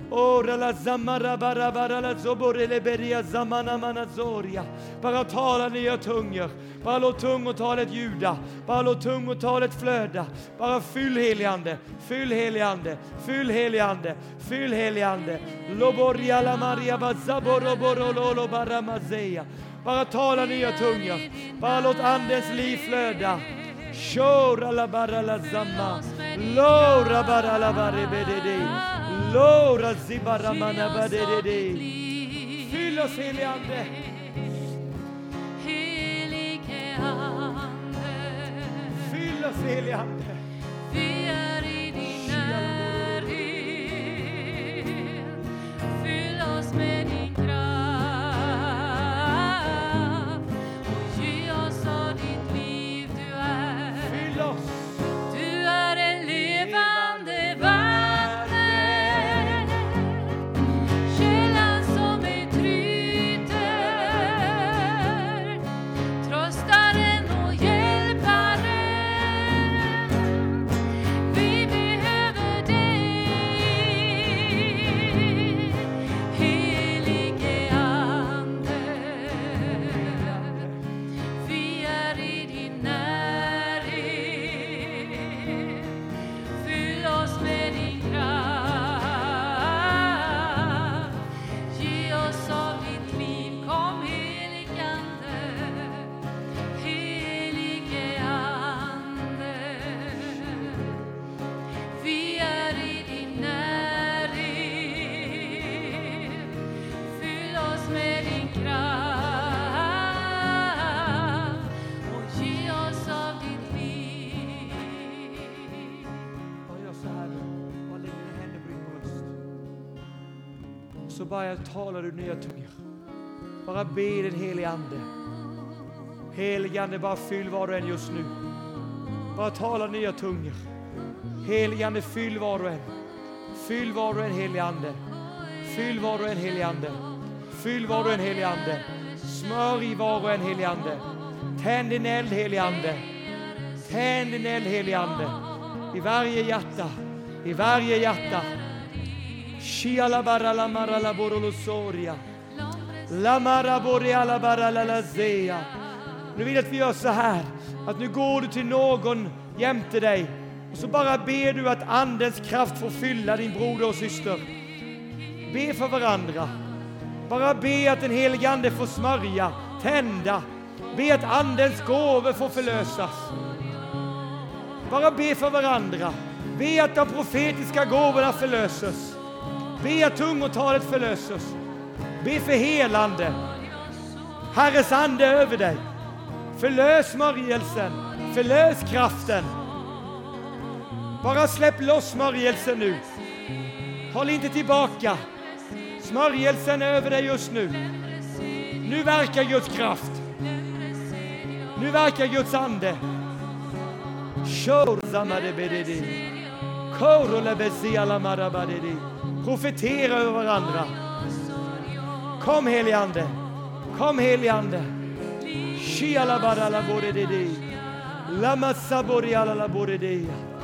Bara tala nya tungor. Bara låt tungotalet ljuda. Bara låt tungotalet flöda. Bara fyll, helige Ande. Fyll, helige Ande. Fyll, helige Ande. Fyll, helige Ande. Bara tala nya tungor. Bara låt andens liv flöda. Shora la bara la zamma. Lora bara la bare bedede. Lora zibara mana bedede. Fyll oss, helige Ande. Helige Ande. Fyll oss, helige Ande. Vi är i din närhet. Fyll oss med din kraft. Och ge oss av ditt liv du är. Fyll oss. Du är en levande vatten. Källan som är tryter. Tröstaren och hjälparen. Vi behöver dig. Helige Ande. Vi är i din närhet. Fyll oss med din kraft. Ge oss av ditt liv. Kom, helige Ande. Helige Ande. Vi är i din närhet. Fyll oss med din kraft. Och ge oss av ditt liv. Bara gör så här nu. Bara lägg dina händer på din bröst. Så bara talar du nya tungor. Bara be den helige Ande. Helige Ande, bara fyll var och en just nu. Bara tala nya tungor. Helige Ande, fyll var och en. Fyll var och en, helige Ande. Fyll var och en, helige Ande. Fyll var och en, helige Ande. Smör i var och en, helige Ande. Tänd din eld, helige Ande. Tänd din eld, helige Ande. I varje hjärta. I varje hjärta. Shiala bara la mara la borolosoria. La mara boreala bara la la zea. Nu vill jag att vi gör så här. Att nu går du till någon jämte dig. Och så bara ber du att andens kraft får fylla din broder och syster. Be för varandra. Bara be att den helige Ande får smörja, tända. Be att andens gåvor får förlösas. Bara be för varandra. Be att de profetiska gåvorna förlöses. Be att tungotalet förlöses. Be för helande. Herres ande över dig. Förlös smörjelsen. Förlös kraften. Bara släpp loss smörjelsen nu. Håll inte tillbaka. Smörjelsen är över dig just nu. Nu verkar Guds kraft. Nu verkar Guds ande. Profetera över varandra. Kom, helige Ande. Kom, helige Ande. Shiala barala bore de. Lama sabori ala la bore de.